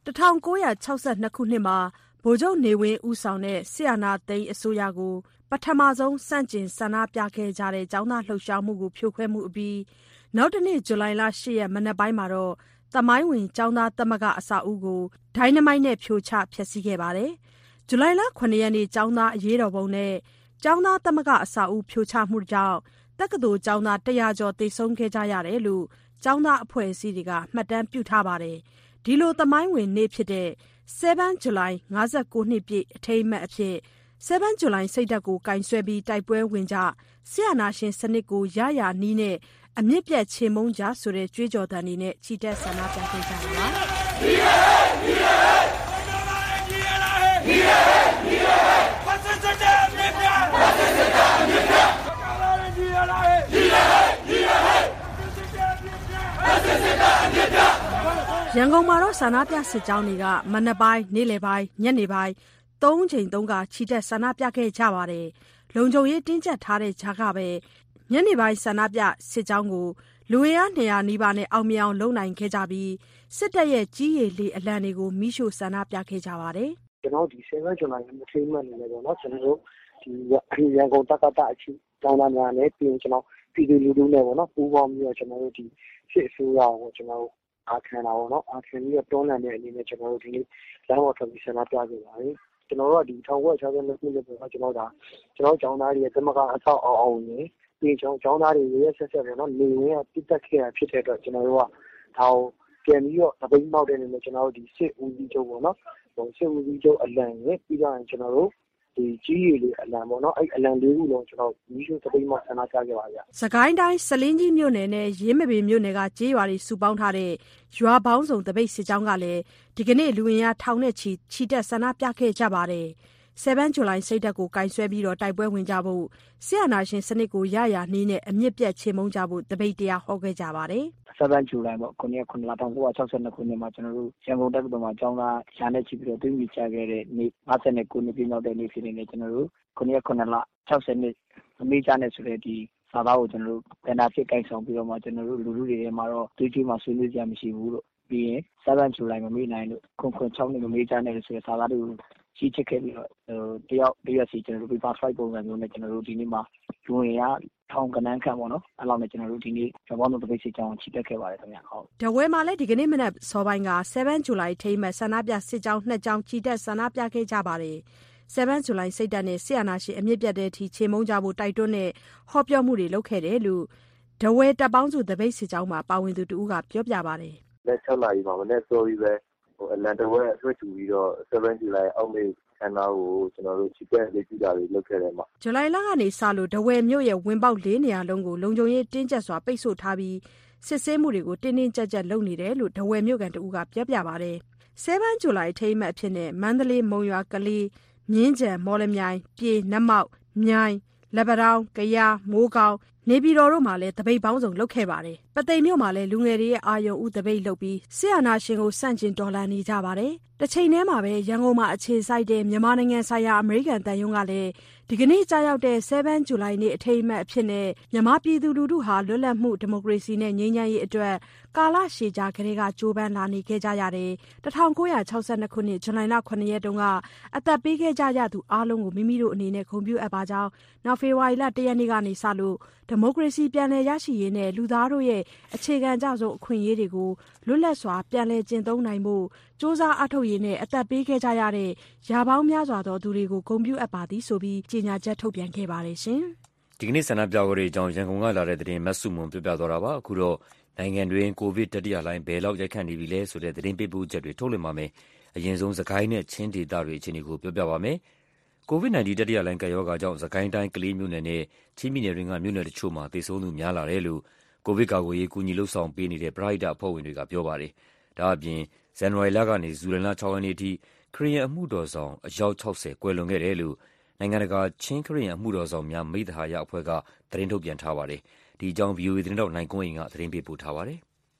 1962 ခုနှစ်မှာဗိုလ်ချုပ်နေဝင်းဦးဆောင်တဲ့စစ်အာဏာသိမ်းအစိုးရကိုပထမဆုံးဆန့်ကျင်ဆန္ဒပြခဲ့ကြတဲ့ကျောင်းသားလှုပ်ရှားမှုကိုဖြိုခွဲမှုအပြီးနောက်တနေ့ဇူလိုင်လ 8 ရက်မနက်ပိုင်းမှာတော့သမိုင်းဝင်ကျောင်းသားသမဂ္ဂအဆောက်အဦကိုဒိုင်းနမိုက်နဲ့ဖြိုချဖျက်ဆီးခဲ့ပါတယ်။ဇူလိုင်လ 9 ရက်နေ့ကျောင်းသားအရေးတော်ပုံနဲ့ကျောင်းသားသမဂ္ဂအဆောက်အဦဖြိုချမှုကြောင့်တက္ကသိုလ်ကျောင်းသား100ကျော်သေဆုံးခဲ့ကြရတယ်လို့ကျောင်းသားအဖွဲ့အစည်းတွေကမှတ်တမ်းပြုထားပါတယ်။ဒီလိုသမိုင်းဝင်နေ့ဖြစ်တဲ့7 July 59 နှစ်ပြည့်အထိမ်းအမှတ်အဖြစ်7 July စိတ်ဓာတ်ကိုကင်ဆွဲပြီးတိုက်ပွဲဝင်ကြဆရာနာရှင်စနစ်ကိုရရနီးနဲ့အမြင့်ပြတ်ချေမှုန်းကြဆိုတဲ့ကြွေးကြော်သံတွေနဲ့ချီတက်ဆန္ဒပြခဲ့ကြတာပါရန်ကုန်မှာတော့ဆန္ဒပြစစ်ကြောင်းတွေကမနက်ပိုင်းနေ့လယ်ပိုင်းညနေပိုင်း3 ချိန်3ကချီတက်ဆန္ဒပြခဲ့ကြပါတယ်။လုံခြုံရေးတင်းကျပ်ထားတဲ့ကြားကပဲညနေပိုင်းဆန္ဒပြစစ်ကြောင်းကိုလူအင်အား200နီးပါးနဲ့အောင်မြင်အောင်လုပ်နိုင်ခဲ့ကြပြီးစစ်တပ်ရဲ့ကြီးရည်လေအလံတွေကိုမိရှို့ဆန္ဒပြခဲ့ကြပါတယ်။ကျွန်တော်ဒီ7 July မှာထိမှတ်နေတယ်ပေါ့နော်ကျွန်တော်တို့ဒီရန်ကုန်တက္ကသိုလ်အချင်းကျောင်းသားများနဲ့ပြင်ကျွန်တော်ပြည်သူလူထုနဲ့ပေါ့နော်ပူးပေါင်းပြီးတော့ကျွန်တော်တို့ဒီစစ်အစိုးရကိုကျွန်တော်တို့အားခံတာပေါ့နော်အားခံပြီးတော့တွန်းလှန်တဲ့အနေနဲ့ကျွန်တော်တို့ဒီနေ့လမ်းပေါ်ထွက်ပြီးဆန္ဒပြခဲ့ပါတယ်ကျွန်တော်တို့ကဒီ1962ခုနှစ်ပေါ့ကျွန်တော်ကျောင်းသားတွေရဲ့သမဂ္ဂအဆောက်အအုံတွေပြီးကျောင်းသားတွေရဲ့ဆက်ဆက်ပေါ့နော်နေဝင်ကပြတ်တက်ခဲ့တာဖြစ်တဲ့အတွက်ကျွန်တော်တို့ကဒါကိုပြန်ပြီးတော့တပိတ်မောက်တဲ့အနေနဲ့ကျွန်တော်တို့ဒီစစ်ဦးစီးချုပ်ပေါ့နော်စစ်ဦးစီးချုပ်အလံနဲ့ပြီးတော့ကျွန်တော်တို့ဒီကြီးရည်လေးအလံပေါ့နော်အဲ့အလံလေးခုလုံးကျွန်တော်မိရှုတပိတ်မောက်ဆန္ဒပြခဲ့ပါဗျာ။စကိုင်းတိုင်းစလင်းကြီးမြို့နယ်နဲ့ရင်းမပင်မြို့နယ်ကကျေးရွာတွေစုပေါင်းထားတဲ့ရွာပေါင်းစုံတပိတ်စစ်ကြောင်းကလည်းဒီကနေ့လူဝင်အားထောင်နဲ့ချီတက်ဆန္ဒပြခဲ့ကြပါတယ်။7 July စိတ်ဓာတ်ကိုကင်ဆွဲပြီးတော့တိုက်ပွဲဝင်ကြဖို့ဆရာနာရှင်စနစ်ကိုရရနှီးနဲ့အမြင့်ပြတ်ချေမှုန်းကြဖို့တပိတ်တရားဟောခဲ့ကြပါတယ် 7 July ပေါ့9 ရက်9လ1962ခုနှစ်မှာကျွန်တော်တို့ရန်ကုန်တက္ကသိုလ်မှာကျောင်းသားရှာနဲ့ချီပြီးတော့တွင်းပြီးချခဲ့တဲ့နေ့59နှစ်ပြည့်မြောက်တဲ့နေ့ဖြစ်နေတယ်ကျွန်တော်တို့9 ရက်9လ60နှစ်အမေးချနဲ့ဆိုတဲ့ဒီစာသားကိုကျွန်တော်တို့ဗန်ဒါဖြစ်ကိုင်ဆောင်ပြီးတော့မှကျွန်တော်တို့လူလူတွေထဲမှာတော့တွေးကြည့်မှဆွေးနွေးကြမရှိဘူးလို့ပြီးရင်7 July မမေ့နိုင်လို့ခွန်6နှစ်မမေ့ချနဲ့ဆိုတဲ့စာသားတွေကိုကြီးချစ်ခဲ့ပြီးတော့တယောက်စီကျွန်တော်တို့ paper fight ပုံစံမျိုးနဲ့ကျွန်တော်တို့ဒီနေ့မှာလူဝင်ရထောင်ကနန်းခန့်ပေါ့နော်အဲ့လောက်နဲ့ကျွန်တော်တို့ဒီနေ့ကျောင်းပေါင်းတပိတ်စစ်ကြောင်းချီတက်ခဲ့ပါတယ်ခင်ဗျာဟုတ်တဝဲမှာလည်းဒီကနေ့မနက်စောပိုင်းက7 July ထိမ်းမဲ့ဆန္ဒပြစစ်ကြောင်း2ကြောင်းချီတက်ဆန္ဒပြခဲ့ကြပါတယ်7 July စိတ်ဓာတ်နဲ့ဆရာနာရှင်အမြင့်ပြတ်တဲ့အထိချေမှုန်းကြဖို့တိုက်တွန်းတဲ့ဟောပြောမှုတွေလုပ်ခဲ့တယ်လို့တဝဲတပ်ပေါင်းစုတပိတ်စစ်ကြောင်းမှာပါဝင်သူတူကပြောပြပါတယ်လက်6နာရီမှာမနေ့စောပြီးပဲအလန်တဝဲအဆွဲထူပြီးတော့7 July အောက်မေခန္ဓာကိုကျွန်တော်တို့ချီတက်လေးကြည့်တာတွေလုပ်ခဲ့တယ်မှာဇူလိုင်လကနေစလို့တဝဲမြို့ရဲ့ဝင်ပေါက်4နေရာလုံးကိုလုံခြုံရေးတင်းကျပ်စွာပိတ်ဆို့ထားပြီးစစ်ဆေးမှုတွေကိုတင်းတင်းကျပ်ကျပ်လုပ်နေတယ်လို့တဝဲမြို့ကန်တူကပြောပြပါတယ်7 July ထိမ်းမှတ်အဖြစ်နဲ့မန္တလေးမုံရွာကလေးမြင်းကြံမော်လမြိုင်ပြေနတ်မောက်မြိုင်လက်ပတောင်းကယားမိုးကောင်းနေပြည်တော်တို့မှာလည်းတပိတ်ပေါင်းစုံလုပ်ခဲ့ပါတယ်။ပသိမ်မြို့မှာလည်းလူငယ်တွေရဲ့အာရုံဦးတပိတ်လုပ်ပြီးဆရာနာရှင်ကိုစန့်ကျင်တော်လှန်နေကြပါတယ်။တစ်ချိန်တည်းမှာပဲရန်ကုန်မှာအခြေစိုက်တဲ့မြန်မာနိုင်ငံဆိုင်ရာအမေရိကန်တန်ယုံကလည်းဒီကနေ့ကြာရောက်တဲ့7 July နေ့အထိမ်းအမှတ်အဖြစ်နဲ့မြန်မာပြည်သူလူထုဟာလွတ်လပ်မှုဒီမိုကရေစီနဲ့ငြိမ်းချမ်းရေးအတွက်ကာလရှည်ကြာကလေးကကြိုးပမ်းလာနေခဲ့ကြရတယ်။1962ခုနှစ်ဇူလိုင်လ9ရက်တုန်းကအသက်ပေးခဲ့ကြရသူအားလုံးကိုမိမိတို့အနေနဲ့ဂုဏ်ပြုအပ်ပါကြောင်းနောက်ဖေဖော်ဝါရီလ1ရက်နေ့ကနေစလို့ဒီမိုကရေစီပြန်လည်ရရှိရေးနဲ့လူသားတို့ရဲ့အခြေခံကြဆုံးအခွင့်အရေးတွေကိုလွတ်လပ်စွာပြန်လည်ကျင့်သုံးနိုင်ဖို့စ조사အထောက်ရေးနဲ့အသက်ပေးခဲ့ကြရတဲ့ရာပေါင်းများစွာသောသူတွေကိုဂုဏ်ပြုအပ်ပါသည်ဆိုပြီးကြေညာချက်ထုတ်ပြန်ခဲ့ပါတယ်ရှင်။ဒီကနေ့ဆန္ဒပြပွဲတွေအကြောင်းရန်ကုန်ကလာတဲ့သတင်းမတ်စုမွန်ပြပြသွားတာပါ။အခုတော့နိုင်ငံတွင်းကိုဗစ်တတိယလှိုင်းဘယ်လောက်ရိုက်ခတ်နေပြီလဲဆိုတဲ့သတင်းပေးပို့ချက်တွေထုတ်လွှင့်ပါမယ်။အရင်ဆုံးစကိုင်းနဲ့ချင်းဒေသတွေအခြေအနေကိုပြောပြပါမယ်။ COVID-19 တတိယလှိုင်းကပ်ရောဂါကြောင့်စကိုင်းတိုင်းကလေးမြို့နယ်နဲ့ချင်းပြည်နယ်တွင်းကမြို့နယ်တချို့မှာသေဆုံးသူများလာတယ်လို့ကိုဗစ်ကာကွယ်ရေးကူညီလှုပ်ဆောင်ပေးနေတဲ့ပရဟိတအဖွဲ့ဝင်တွေကပြောပါတယ်။ဒါအပြင်ဇန်နဝါရီလကနေဇူလိုင်လ6 ရက်နေ့အထိခရစ်ယာန်အမှုတော်ဆောင်အယောက်60ကွယ်လွန်ခဲ့တယ်လို့နိုင်ငံတကာချင်းခရစ်ယာန်အမှုတော်ဆောင်များမိသားဟာယအဖွဲ့ကသတင်းထုတ်ပြန်ထားပါတယ်။ဒီအကြောင်း VOA သတင်းတောက်နိုင်ကွန်းအိမ်ကသတင်းပေးပို့ထားပါတယ်။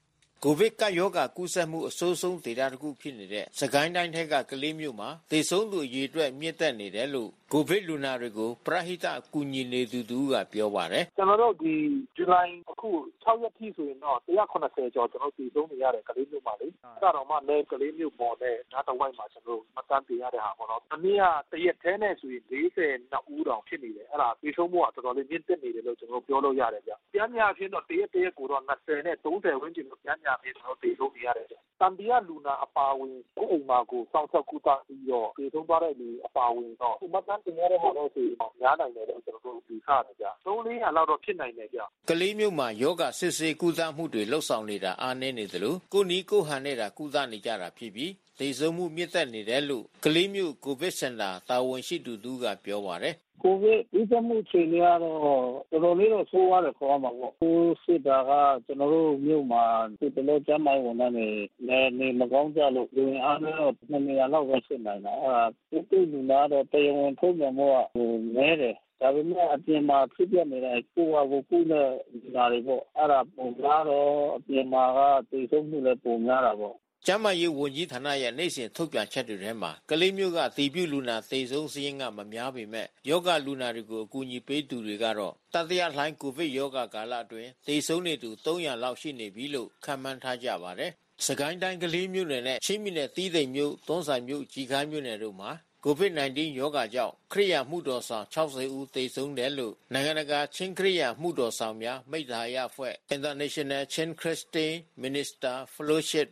ကိုဗစ်ကပ်ရောဂါကူးစက်မှုအဆိုးဆုံးဒေသတစ်ခုဖြစ်နေတဲ့စကိုင်းတိုင်းထဲကကလေးမြို့မှာသေဆုံးသူအရေအတွက်မြင့်တက်နေတယ်လို့ကိုဗစ်လူနာတွေကိုပရဟိတအကူအညီနေသူကပြောပါတယ်ကျွန်တော်တို့ဒီဇူလိုင်အခု6ရက်ထိဆိုရင်တော့180ကျော်ကျွန်တော်သေဆုံးနေရတယ်ကလေးမြို့မှာလေအဲ့တော့မှလည်းကလေးမြို့ပေါ်နဲ့ဓာတ်တဝိုက်မှာကျွန်တော်မတန်းပြရတဲ့ဟာပေါ့နော်အနည်းကတရက်ထဲနဲ့ဆိုရင်42ဦးတောင်ဖြစ်နေတယ်အဲ့ဒါသေဆုံးမှုကတော်တော်လေးမြင့်တက်နေတယ်လို့ကျွန်တော်ပြောလို့ရတယ်ဗျပြန်များအဖြစ်တော့တရက်ကိုတော့20နဲ့30ဝန်းကျင်လို့ပြန်များအဖြစ်ကျွန်တော်သေဆုံးနေရတယ်ဗျတန်တရားလူနာအပါဝင်ကိုအိမ်မှာကိုစောင့်ရှောက်ကုသပြီးတော့သေဆုံးသွားတဲ့လူအပါဝင်တော့မတန်းတင်ရတဲ့ဟာတော့ဆိုများနိုင်တယ်လို့ကျွန်တော်တို့ယူဆတယ်ဗျ3-400လောက်တော့ဖြစ်နိုင်တယ်ဗျကလေးမြို့မှာယောဂစစ်ဆေးကုသမှုတွေလှုပ်ဆောင်နေတာအားနည်းနေသလိုကိုနီးကိုဟန်နေတာကုသနေကြတာဖြစ်ပြီးသေဆုံးမှုမြင့်တက်နေတယ်လို့ကလေးမြို့ကိုဗစ်စင်တာတာဝန်ရှိသူကပြောပါတယ်ကိုဗစ်ဥပမှုချိန်တွေကတော့တော်တော်လေးတော့ဆိုးရတယ်ခေါ်မှာပေါ့ကိုစစ်တာကကျွန်တော်တို့မြို့မှာဒီလိုကျမ်းမိုင်းဝန်ထမ်းတွေနေမကောင်းကြလို့လူအားနဲ့တော့200လောက်ပဲဖြစ်နိုင်တာအဲ့ဒါလူနာတော့တရားဝင်ထုတ်ပြန်မှုကနဲတယ်ဒါပေမဲ့အပြင်မှာဖြစ်ပြနေတဲ့ကိုယ်ဟာကိုယ်နဲ့ဒါတွေပေါ့အဲ့ဒါပုံများတော့အပြင်မှာကတည်ဆုံးမှုလည်းပုံများတာပေါ့ကျန်းမာရေးဝန်ကြီးဌာနရဲ့နိုင်စဉ်ထုတ်ပြန်ချက်တွေထဲမှာကလေးမျိုးကတီပြုလူနာသေဆုံးစည်းကမများပေမဲ့ယောဂလူနာတွေကိုအကူအညီပေးသူတွေကတော့တတိယလှိုင်းကိုဗစ်ယောဂကာလအတွင်းသေဆုံးနေသူ300လောက်ရှိနေပြီလို့ခန့်မှန်းထားကြပါတယ်။စကိုင်းတိုင်းကလေးမျိုးနယ်နဲ့ချင်းပြည်နယ်တီးတိမ်မြို့တွန်းဆိုင်မြို့ကြီးခါမြို့နယ်တို့မှာCOVID-19 ရောဂါကြောင့်ခရိယာမှုတော်ဆောင်60ဦးသေဆုံးတယ်လို့နိုင်ငံတကာချင်းခရိယာမှုတော်ဆောင်များမိသားရအဖွဲ့ International Chin Christian Minister Fellowship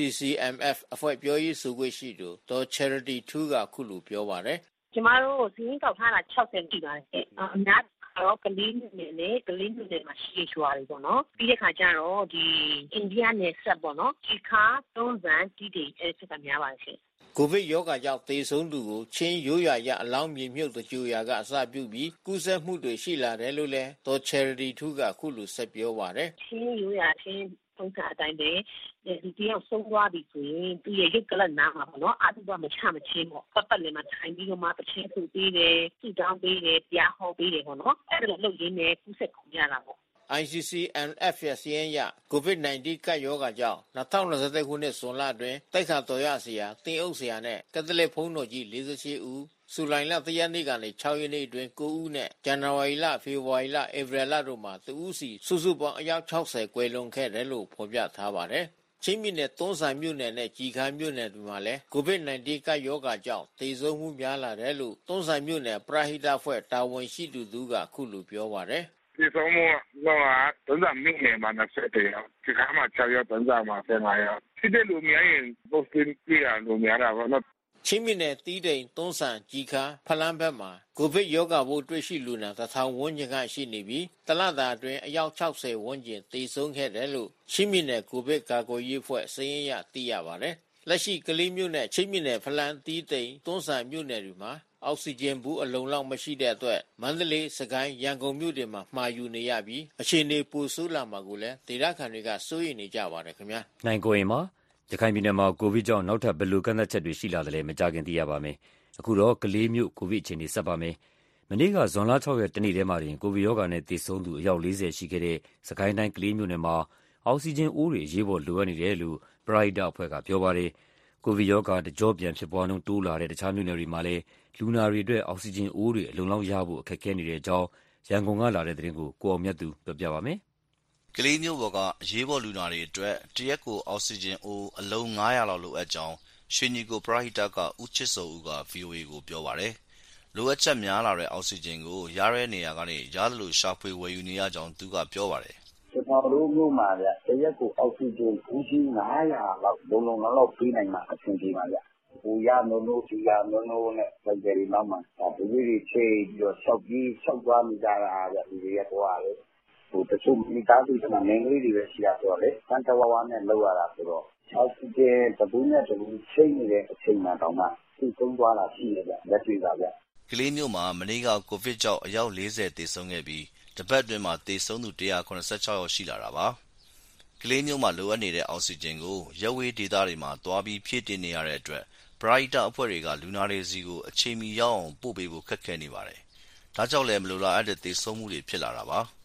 ICCMF အဖွဲ့ပြောရေးဆိုခွင့်ရှိသူဒေါ် Charity 2ကခုလိုပြောပါတယ်ကျမတို့စီးရင်ကောက်ထားတာ60ရှိပါတယ်အများတော့ကလေးနယ်နဲ့ကလေးနယ်မှာရှိရွာတွေပေါ့နော်ပြီးတဲ့ခါကျတော့ဒီအိန္ဒိယနယ်ဆက်ပေါ့နော်ဒီခါသုံးစံတီးတိမ်အဲ့ဒါကများပါတယ်ရှင်ကိုဗစ်ရောဂါကြောင့်သေဆုံးသူကိုချင်းရိုးရာရအလောင်းမြေမြုပ်တကြိုရာကအစပြုပြီးကူးစက်မှုတွေရှိလာတယ်လို့လည်းဒေါ် Charity 2ကခုလိုဆက်ပြောပါတယ်ချင်းရိုးရာချင်းပုံစံအတိုင်းပဲဒီတယောက်ဆုံးသွားပြီဆိုရင်သူရဲ့ရုပ်ကလနာမှာပေါ့နော်အတူတူမချမချင်းပေါ့ပတ်လည်းမထိုင်ပြီးတော့မှတစ်ချင်းသူပေးတယ်သူတောင်းပေးတယ်တရားဟောပေးတယ်ပေါ့နော်အဲ့ဒါလုပ်ရင်းနဲ့ကူးစက်ကုန်ကြတာပေါ့ ICCMF ရဲ့စီးရင်ရ COVID-19 ကပ်ရောဂါကြောင့်2023ခုနှစ်ဇွန်လအတွင်းတိုက်ခါတော်ရဆရာတင်အုပ်ဆရာနဲ့ကက်သလစ်ဘုန်းတော်ကြီး48ဦးဇူလိုင်လ3ရက်နေ့ကနေ6ရက်နေ့အတွင်း9ဦးနဲ့ဇန်နဝါရီလဖေဖော်ဝါရီလဧပြီလတို့မှာ2ဦးစီစုစုပေါင်းအယောက်60ကွယ်လွန်ခဲ့တယ်လို့ဖော်ပြထားပါတယ်ချင်းပြည်နယ်တွန်းဆိုင်မြို့နယ်နဲ့ကြီးခါမြို့နယ်တွေမှာလည်း COVID-19 ကပ်ရောဂါကြောင့်သေဆုံးမှုများလာတယ်လို့တွန်းဆိုင်မြို့နယ်ပရဟိတအဖွဲ့တာဝန်ရှိသူကခုလိုပြောပါတယ်ဒီဆုံးမတော့တွန်းဆိုင်မြို့နယ်မှာ20ယောက်ကြီးခါမှာ6ယောက်တွန်းဆိုင်မှာ15ယောက်ဖြစ်တဲ့လူများရင် posting ပြရလို့များတာပေါ့နော်ချင်းပြည်နယ်တီးတိမ်တွန်းဆန်ကြီးခါဖလန်းဘက်မှာကိုဗစ်ရောဂါပိုးတွေ့ရှိလူနာ1000ဝန်းကျင်ခန့်ရှိနေပြီးတလတာအတွင်းအယောက်60ဝန်းကျင်သေဆုံးခဲ့တယ်လို့ချင်းပြည်နယ်ကိုဗစ်ကာကွယ်ရေးအဖွဲ့စည်းရသိရပါတယ်လက်ရှိကလေးမြို့နယ်ချင်းပြည်နယ်ဖလန်းတီးတိမ်တွန်းဆန်မြို့နယ်တွေမှာအောက်ဆီဂျင်ဘူးအလုံလောက်မရှိတဲ့အတွက်မန္တလေးစကိုင်းရန်ကုန်မြို့တွေမှာမှာယူနေရပြီးအခြေအနေပိုဆိုးလာမှာကိုလည်းဒေသခံတွေကစိုးရိမ်နေကြပါတယ်ခင်ဗျာနိုင်ကိုရင်မှာရခိုင်ပြည်နယ်မှာကိုဗစ်ကြောင့်နောက်ထပ်ဘယ်လိုကန့်သတ်ချက်တွေရှိလာသလဲမကြခင်သိရပါမယ်အခုတော့ကလေးမြို့ကိုဗစ်အခြေအနေဆက်ပါမယ်မနေ့ကဇွန်လ6ရက်တနေ့တည်းမှာတင်ကိုဗစ်ရောဂါနဲ့သေဆုံးသူအယောက်40ရှိခဲ့တဲ့စကိုင်းတိုင်းကလေးမြို့နယ်မှာအောက်ဆီဂျင်အိုးတွေအရေးပေါ်လိုအပ်နေတယ်လို့ပရိုက်တာအဖွဲ့ကပြောပါတယ်ကိုဗစ်ရောဂါတကြောပြန်ဖြစ်ပွားနှုန်းတိုးလာတဲ့တခြားမြို့နယ်တွေမှာလည်းလူနာတွေအတွက်အောက်ဆီဂျင်အိုးတွေအလုံလောက်ရဖို့အခက်အခဲနေတဲ့အကြောင်းရန်ကုန်ကလာတဲ့သတင်းကိုကိုအောင်မြတ်သူပြောပြပါမယ်ကလေးမျိုးပေါ်ကအရေးပေါ်လူနာတွေအတွက်တရက်ကိုအောက်ဆီဂျင်အိုးအလုံး900လောက်လိုအပ်ကြောင်းရွှေညီကိုပရဟိတကဦးချစ်စောဦးက VOA ကိုပြောပါတယ်လိုအပ်ချက်များလာတဲ့အောက်ဆီဂျင်ကိုရတဲ့နေရာကနေရသလိုရှာဖွေဝယ်ယူနေရကြောင်းသူကပြောပါတယ်ကျွန်တော်တို့မြို့မှာဗျတရက်ကိုအောက်ဆီဂျင်ဘူးကြီး900လောက်လုံလောက်ပေးနိုင်မှာအဆင်ပြေပါဗျဟိုရနိုးဒီရနိုးနဲ့ပြည်တွေနောက်မှာဒီလိုတွေချိန်ပြီးတော့ရှောက်သွားနေကြတာဗျဒီတွေကတော့လေဟိုတချို့မိသားစုတွေမှာငင်းကလေးတွေပဲရှိရတော့လေစမ်းတဝါနဲ့လောက်ရတာဆိုတော့အောက်ဆီဂျင်ဘဘူးနဲ့တူချိန်နေတဲ့အချိန်မှတော့မှသူ့သုံးသွားတာရှိနေဗျလက်တွေ့ပါဗျကလေးမျိုးမှာမနေ့ကကိုဗစ်ကြောင့်အယောက်40သေဆုံးခဲ့ပြီးတပတ်အတွင်းမှာသေဆုံးသူ186ယောက်ရှိလာတာပါကလေးမျိုးမှာလိုအပ်နေတဲ့အောက်ဆီဂျင်ကိုရပ်ဝေးဒေသတွေမှာတွားပြီးဖြည့်တင်းနေရတဲ့အတွက်ပရိုက်တာအဖွဲ့တွေကလူနာတွေစီကိုအချိန်မီရောက်အောင်ပို့ပေးဖို့ခက်ခဲနေပါတယ်ဒါကြောင့်လည်းမလိုလားအပ်တဲ့သေဆုံးမှုတွေဖြစ်လာတာပါ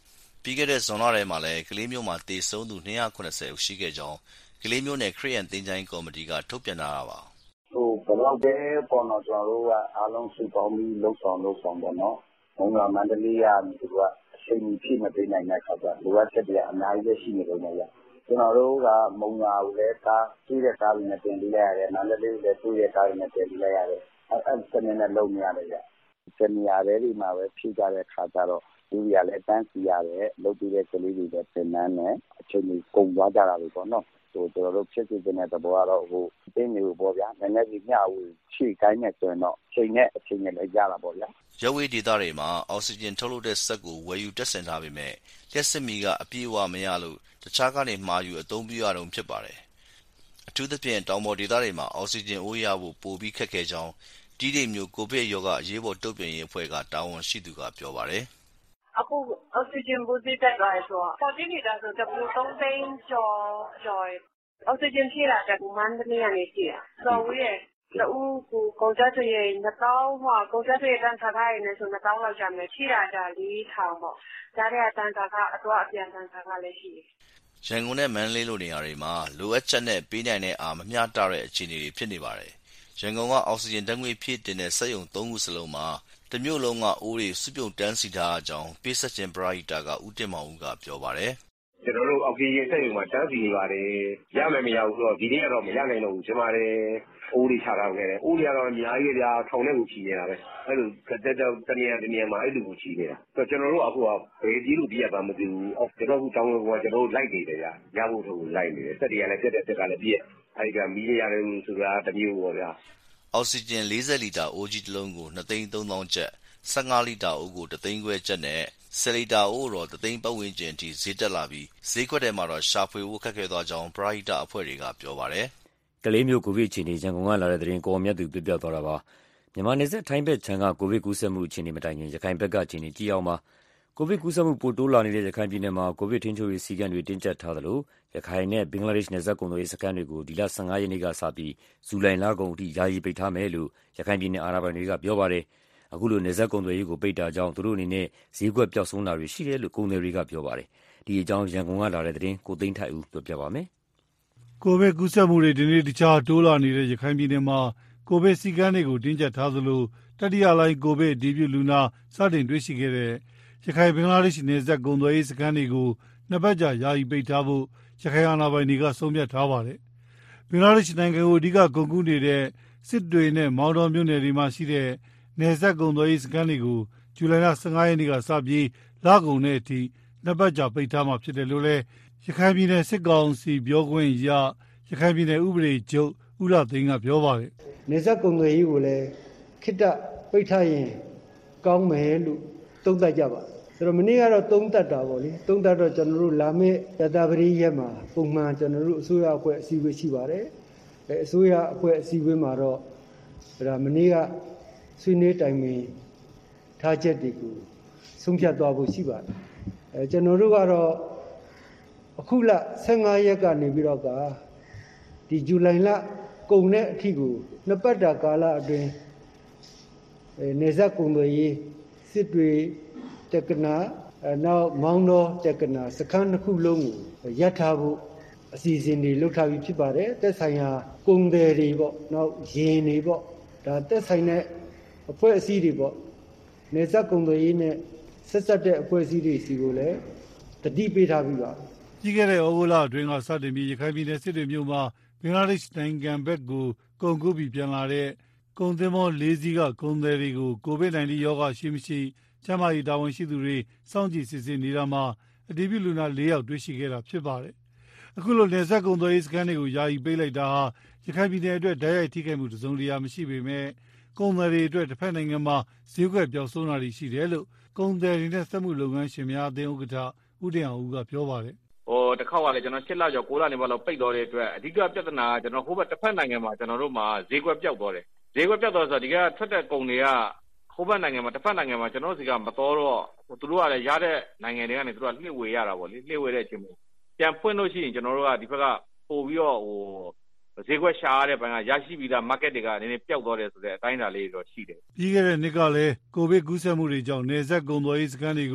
ပြီးခဲ့တဲ့ဇွန်လထဲမှာလည်းကလေးမြို့မှာသေဆုံးသူ290ဦးရှိခဲ့ကြောင်းကလေးမြို့နယ်ခရစ်ယာန်သင်္ချိုင်းကော်မတီကထုတ်ပြန်ထားတာပါဘယ်တော့ပဲပေါ်တော့ကျွန်တော်တို့ကအားလုံးစုပေါင်းပြီးလှုပ်ဆောင်ပေါ့နော်။မုံရွာမန္တလေးကနေသူကအချိန်ကြီးဖြစ်မပေးနိုင်တဲ့အခါကျလိုအပ်ချက်တွေအများကြီးရှိနေလို့ရ။ကျွန်တော်တို့ကမုံရွာကိုလည်းကြီးတဲ့ကားတွေနဲ့တင်ပြလိုက်ရတယ်။မန္တလေးကိုလည်းကြီးတဲ့ကားတွေနဲ့တင်ပြလိုက်ရတယ်။အဲ့စနေနဲ့လုံနေရတယ်ကြ။စနေရတယ်ဒီမှာပဲဖြစ်ကြတဲ့အခါကျတော့လူတွေကလည်းတန်းစီရတယ်လုပ်ပြီးတဲ့ကလေးတွေလည်းပြင်နှန်းနဲ့အချိန်ကြီးကုန်သွားကြတာလို့ပေါ့နော်။ကျွန်တော်တို့ဖြစ်တဲ့တဲ့ဘောကတော့တင်းနေလို့ပေါ့ဗျာနည်းနည်းကြီးမျှဝေခြေကိုင်းနဲ့ဆိုရင်တော့ချိန်နဲ့အချိန်နဲ့လည်းရတာပေါ့ဗျာရပ်ဝေးဒေသတွေမှာအောက်ဆီဂျင်ထုတ်လုပ်တဲ့စက်ကိုဝယ်ယူတပ်ဆင်ထားပေမဲ့လျှပ်စစ်မီးကအပြည့်အဝမရလို့တခြားကနေမှာယူအသုံးပြုရတုန်းဖြစ်ပါတယ်အထူးသဖြင့်တောင်ပေါ်ဒေသတွေမှာအောက်ဆီဂျင်အိုးရဖို့ပိုပြီးခက်ခဲကြောင်းတီးတိမ်မျိုးကိုဗစ်ရောဂါအရေးပေါ်တုံ့ပြန်ရေးအဖွဲ့ကတာဝန်ရှိသူကပြောပါတယ်အခုအောက်ဆီဂျင်ဘူးစစ်တက်လာဆိုတော့ပေါ်တင်နေတာဆိုတော့3သိန်းကျော်အောက်ဆီဂျင်ဖြည့်လာတဲ့မန္တလေးကနေရှိတာဆိုတော့ရဲ့တူကိုကုန်ကြတဲ့ရေ2000ဟောကုန်ကြတဲ့တန်းစားခိုင်းနေဆို2000လောက်ကျမယ်ဖြည့်လာကြ4000ပေါ့ဒါတဲ့အတန်းစားကအတော့အပြန်တန်းစားကလည်းရှိတယ်ရန်ကုန်နဲ့မန္တလေးလိုနေရာတွေမှာလိုအပ်ချက်နဲ့ပေးနိုင်တဲ့အားမမျှတတဲ့အခြေအနေတွေဖြစ်နေပါတယ်ရန်ကုန်ကအောက်ဆီဂျင်ဓာတ်ငွေ့ဖြည့်တင်တဲ့စက်ရုံ3ခုစလုံးမှာတမျိုးလုံးကအိုးတွေစုပြုံတန်းစီထားကြောင်းပေးဆက်ခြင်းပရိသတ်ကဦးတင်မောင်ဦးကပြောပါတယ်ကျွန်တော်တို့အောက်ဆီဂျင်စက်ရုံမှာတန်းစီနေပါတယ်ရမယ်မရဘူးဆိုတော့ဒီနေ့ကတော့မရနိုင်တော့ဘူးကျွန်ပါတယ်အိုးတွေချထားခဲ့တယ်အိုးတွေကတော့အများကြီးဗျာထောင်ထဲကိုချီနေတာပဲအဲ့လိုတနေရာမှာအဲ့လိုကိုချီနေတာဆိုတော့ကျွန်တော်တို့အခုကဘယ်ကြီးလို့ပြရပါမသိဘူးကျွန်တော်တို့တောင်းလို့ကကျွန်တော်တို့လိုက်နေတယ်ဗျာရဖို့တို့လိုက်နေတယ်စက်တွေကလည်းပြက်ကလည်းပြက်အဲ့ကမီးရတယ်ဆိုတာတမျိုးပေါ့ဗျာအောက်ဆီဂျင်40လီတာအိုးကြီးတစ်လုံးကို2,300,000ကျပ်15လီတာအိုးကို1,500,000ကျပ်နဲ့10လီတာအိုးတော့3,000,000ပတ်ဝန်းကျင်အထိဈေးတက်လာပြီးဈေးကွက်ထဲမှာတော့ရှာဖွေဖို့ခက်ခဲသွားကြောင်းပရိသတ်အဖွဲ့တွေကပြောပါတယ်ကလေးမျိုးကိုဗစ်အခြေအနေရန်ကုန်ကလာတဲ့သတင်းကိုမြတ်သူပြပြသွားတာပါမြန်မာနယ်စပ်ထိုင်းဘက်ခြမ်းကကိုဗစ်ကူးစက်မှုအခြေအနေမတိုင်ခင်ရခိုင်ဘက်ကအခြေအနေကြည့်အောင်ပါကိုဗစ်ကူးစက်မှုပိုတိုးလာနေတဲ့ရခိုင်ပြည်နယ်မှာကိုဗစ်ထိန်းချုပ်ရေးစည်းကမ်းတွေတင်းကျပ်ထားသလိုရခိုင်နဲ့ဘင်္ဂလားဒေ့ရှ်နယ်စပ်ကုန်သွယ်ရေးစခန်းတွေကိုဒီလ15ရက်နေ့ကစပြီးဇူလိုင်လကုန်အထိယာယီပိတ်ထားမယ်လို့ရခိုင်ပြည်နယ်အာဏာပိုင်တွေကပြောပါတယ်အခုလိုနယ်စပ်ကုန်သွယ်ရေးကိုပိတ်တာကြောင့်သူတို့အနေနဲ့ဈေးကွက်ပျောက်ဆုံးတာတွေရှိတယ်လို့ကုန်သည်တွေကပြောပါတယ်ဒီအကြောင်းရန်ကုန်ကလာတဲ့သတင်းကိုသိန်းထိုက်ဦးပြောပြပါမယ်ကိုဗစ်ကူးစက်မှုတွေဒီနေ့တခြားတိုးလာနေတဲ့ရခိုင်ပြည်နယ်မှာကိုဗစ်စည်းကမ်းတွေကိုတင်းကျပ်ထားသလိုတတိယလိုင်းကိုဗစ်အတည်ပြုလူနာစတင်တွေ့ရှိခဲ့တဲ့ရခိုင်ဘင်္ဂလားဒေ့ရှ်နယ်စပ်ကုန်သွယ်ရေးစခန်းတွေကိုနှစ်ပတ်ကြာယာယီပိတ်ထားဖို့ရခိုင်အာဏာပိုင်တွေကဆုံးဖြတ်ထားပါတယ်ဘင်္ဂလားဒေ့ရှ်နိုင်ငံကိုအဓိကကုန်ကူးနေတဲ့စစ်တွေနဲ့မောင်တော်မြို့နယ်တွေမှာရှိတဲ့နယ်စပ်ကုန်သွယ်ရေးစခန်းတွေကိုဇူလိုင်လ15ရက်နေ့ကစပြီးလကုန်တဲ့အထိနှစ်ပတ်ကြာပိတ်ထားမှာဖြစ်တယ်လို့လည်းရခိုင်ပြည်နယ်စစ်ကောင်စီပြောခွင့်ရရခိုင်ပြည်နယ်ဥပဒေချုပ်ဦးလှသိန်းကပြောပါတယ်နယ်စပ်ကုန်သွယ်ရေးကိုလည်းခိတ္တပိတ်ထားရင်ကောင်းမယ်လို့သုံးသပ်ကြပါဆိုတော့မနေ့ကတော့သုံးသပ်တာပေါ့လေသုံးသပ်တော့ကျွန်တော်တို့လာမယ့်ရတပရိရက်မှာပုံမှန်ကျွန်တော်တို့အစိုးရအဖွဲ့အစည်းအဝေးရှိပါတယ်အစိုးရအဖွဲ့အစည်းအဝေးမှာတော့ဒါမနေ့ကဆွေးနွေးတိုင်ပင်ထားချက်တွေကိုဆုံးဖြတ်သွားဖို့ရှိပါတယ်ကျွန်တော်တို့ကတော့အခုလ15ရက်ကနေပြီးတော့ဒီဇူလိုင်လကုန်တဲ့အထိကိုနှစ်ပတ်တာကာလအတွင်းနေဆက်ကုန်သွယ်ရေးစစ်တွေတက္ကနာနောက်မောင်းတော်တက္ကနာစခန်းတစ်ခုလုံးကိုရပ်ထားဖို့အစီအစဉ်တွေလုပ်ထားပြီးဖြစ်ပါတယ်သက်ဆိုင်ရာကုန်သည်တွေပေါ့နောက်ယာဉ်တွေပေါ့ဒါသက်ဆိုင်တဲ့အဖွဲ့အစည်းတွေပေါ့နေဆက်ကုန်သွယ်ရေးနဲ့ဆက်စပ်တဲ့အဖွဲ့အစည်းတွေစီကိုလည်းတတိပေးထားပြီးပါကြီးခဲ့တဲ့ဩဂုတ်လအတွင်းကစတင်ပြီးရခိုင်ပြည်နယ်စစ်တွေမြို့မှာဘင်္ဂလားဒေ့ရှ်နိုင်ငံဘက်ကိုကုန်ကူးပြီးပြန်လာတဲ့ကုန်သင်္ဘော၄စီးကကုန်သည်တွေကိုကိုဗစ်-19ရောဂါရှိမရှိကျန်းမာရေးတာဝန်ရှိသူတွေစောင့်ကြည့်စစ်ဆေးနေတာမှာအတည်ပြုလူနာ4ယောက်တွေ့ရှိခဲ့တာဖြစ်ပါတယ်။အခုလိုနယ်စပ်ကုန်သွယ်ရေးစခန်းတွေကိုယာယီပိတ်လိုက်တာဟာရခိုင်ပြည်နယ်အတွက်တိုက်ရိုက်ထိခိုက်မှုတစုံတရာမရှိပေမဲ့ကုန်သည်တွေအတွက်တစ်ဖက်နိုင်ငံမှာဈေးကွက်ပျောက်ဆုံးတာတွေရှိတယ်လို့ကုန်သည်တွေနဲ့စက်မှုလုပ်ငန်းရှင်များအသင်းဥက္ကဋ္ဌဦးတင်အောင်ဦးကပြောပါတယ်တစ်ခေါက်ကလည်းကျွန်တော်7လကျော်9လနေပါလောက်ပိတ်သွားတဲ့အတွက်အဓိကပြဿနာကကျွန်တော်ဟိုဘက်တစ်ဖက်နိုင်ငံမှာကျွန်တော်တို့မှာဈေးကွက်ပျောက်သွားတယ်ဈေးကွက်ပျောက်သွားဆိုတော့ဒီကထွက်တဲ့ကုန်တွေကဟိုဘက်နိုင်ငံမှာတစ်ဖက်နိုင်ငံမှာကျွန်တော်တို့စီကမတော်တော့သူတို့ကလည်းရတဲ့နိုင်ငံတွေကနေသူတို့ကလှည့်ဝေရတာပေါ့လေလှည့်ဝေတဲ့အချိန်မှာပြန်ဖွင့်လို့ရှိရင်ကျွန်တော်တို့ကဒီဘက်ကပို့ပြီးတော့ဈေးကွက်ရှာရတဲ့ဘက်ကရရှိပြီးသား market တွေကနည်းနည်းပျောက်သွားတယ်ဆိုတဲ့အတိုင်းအတာလေးတွေတော့ရှိတယ်ပြီးခဲ့တဲ့နှစ်ကလည်းကိုဗစ်ကူးစက်မှုတွေကြောင့်နယ်စပ်ကုန်သွယ်ရေးစခန်းတွေကိုဇ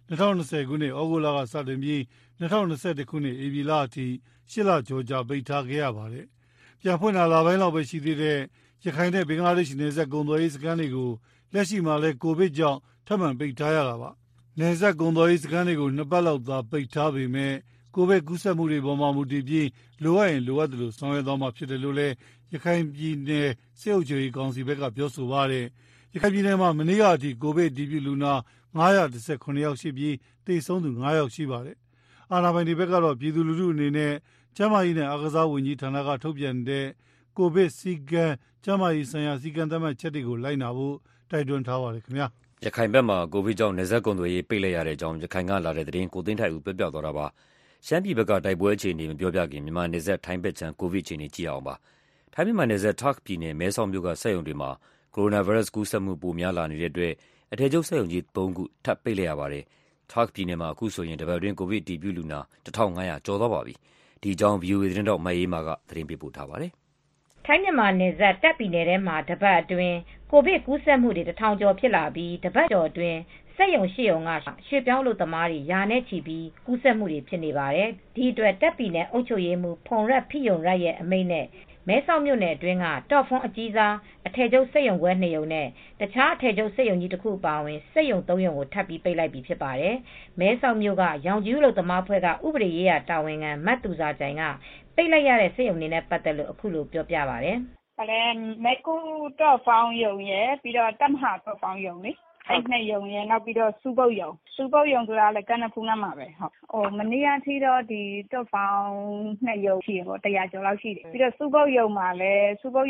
2020 ခုနှစ်ဩဂုတ်လကစတင်ပြီး2021 ခုနှစ်ဧပြီလအထိ8 လကျော်ကြာပိတ်ထားခဲ့ရပါတယ်။ပြန်ဖွင့်လာလပိုင်းလောက်ပဲရှိသေးတဲ့ရခိုင်နဲ့ဘင်္ဂလားဒေ့ရှ်နယ်စပ်ကုန်သွယ်ရေးစခန်းတွေကိုလက်ရှိမှာလဲကိုဗစ်ကြောင့်ထပ်မံပိတ်ထားရတာပါ။နယ်စပ်ကုန်သွယ်ရေးစခန်းတွေကို2 ပတ်လောက်သာပိတ်ထားပေမဲ့ကိုဗစ်ကူးစက်မှုတွေပေါ်မှာမူတည်ပြီးလိုအပ်ရင်လိုအပ်တယ်လို့ဆောင်ရွက်သွားမှာဖြစ်တယ်လို့လဲရခိုင်ပြည်နယ်စစ်အုပ်ချုပ်ရေးကောင်စီဘက်ကပြောဆိုပါတယ်။ရခိုင်ပြည်နယ်မှာမနေ့ကအထိကိုဗစ်အတည်ပြုလူနာ919ယောက်ရှိပြီးသေဆုံးသူ9ယောက်ရှိပါတယ်။အာဏာပိုင်တွေဘက်ကတော့ပြည်သူလူထုအနေနဲ့ကျန်းမာရေးနဲ့အားကစားဝန်ကြီးဌာနကထုတ်ပြန်တဲ့ကိုဗစ်စည်းကမ်းကျန်းမာရေးဆိုင်ရာစည်းကမ်းသတ်မှတ်ချက်တွေကိုလိုက်နာဖို့တိုက်တွန်းထားပါတယ်ခင်ဗျာ။ရခိုင်ဘက်မှာကိုဗစ်ကြောင့်နယ်စပ်ကုန်သွယ်ရေးပိတ်လိုက်ရတဲ့အကြောင်းရခိုင်ကလာတဲ့သတင်းကိုသိန်းထိုက်ဦးပြောပြသွားတာပါ။ရှမ်းပြည်ဘက်ကတိုက်ပွဲအခြေအနေမပြောပြခင်မြန်မာနယ်စပ်ထိုင်းဘက်ခြမ်းကိုဗစ်အခြေအနေကြည့်အောင်ပါ။ထိုင်းမြန်မာနယ်စပ်တာ့ခ်ပြည်နယ်မဲဆောက်မြို့ကစက်ရုံတွေမှာကိုရိုနာဗိုင်းရပ်စ်ကူးစက်မှုပိုများလာနေတဲ့အတွက်အထည်ချုပ်စက်ရုံကြီး3ခုထပ်ပိတ်လိုက်ရပါတယ်။တာ့ခ်ပြည်နယ်မှာအခုဆိုရင်တပတ်တွင်းကိုဗစ်အတည်ပြုလူနာ1500ကျော်သွားပါပြီ။ဒီအကြောင်း VOA သတင်းတော့မအေးမာကသတင်းပေးပို့ထားပါတယ်။ထိုင်းမြန်မာနယ်စပ်တပ်ပြည်နယ်ထဲမှာတပတ်အတွင်းကိုဗစ်ကူးစက်မှုတွေ1000ကျော်ဖြစ်လာပြီးတပတ်ကျော်အတွင်းစက်ရုံရှိရုံကရွှေပြောင်းလို့သမားတွေယာနဲ့ချီပြီးကူးစက်မှုတွေဖြစ်နေပါတယ်။ဒီအတွက်တပ်ပြည်နယ်အုပ်ချုပ်ရေးမှူးဖုန်ရက်ဖိယုံရက်ရဲ့အမိန့်နဲ့မဲဆောက်မြို့နယ်အတွင်းကတော့ဖုန်းအကြီးစားအထည်ချုပ်စက်ရုံခွဲ2ရုံနဲ့တခြားအထည်ချုပ်စက်ရုံကြီးတစ်ခုပါဝင်စက်ရုံ3ရုံကိုထပ်ပြီးပိတ်လိုက်ပြီဖြစ်ပါတယ်။မဲဆောက်မြို့ကရောင်ကြီးလို့သမားဖွဲ့ကဥပဒေရေးရာတာဝန်ခံမတ်သူစာကြိုင်ကပိတ်လိုက်ရတဲ့စက်ရုံတွေနဲ့ပတ်သက်လို့အခုလိုပြောပြပါတယ်။မဲကူတော့ဖောင်းရုံရဲ့ပြီးတော့တပ်မဟာတော့ဖောင်းရုံလေအဲ့နှစ်ရုံရယ်နောက်ပြီးတော့စူပုတ်ရုံဆိုတာလည်းကနဖူးနားမှာပဲဟုတ်မနေ့ကထိတော့ဒီတော့ဖောင်းနှစ်ရုံရှိရပေါ့100ကျော်လောက်ရှိတယ်ပြီးတော့စူပုတ်ရုံမှာလည်း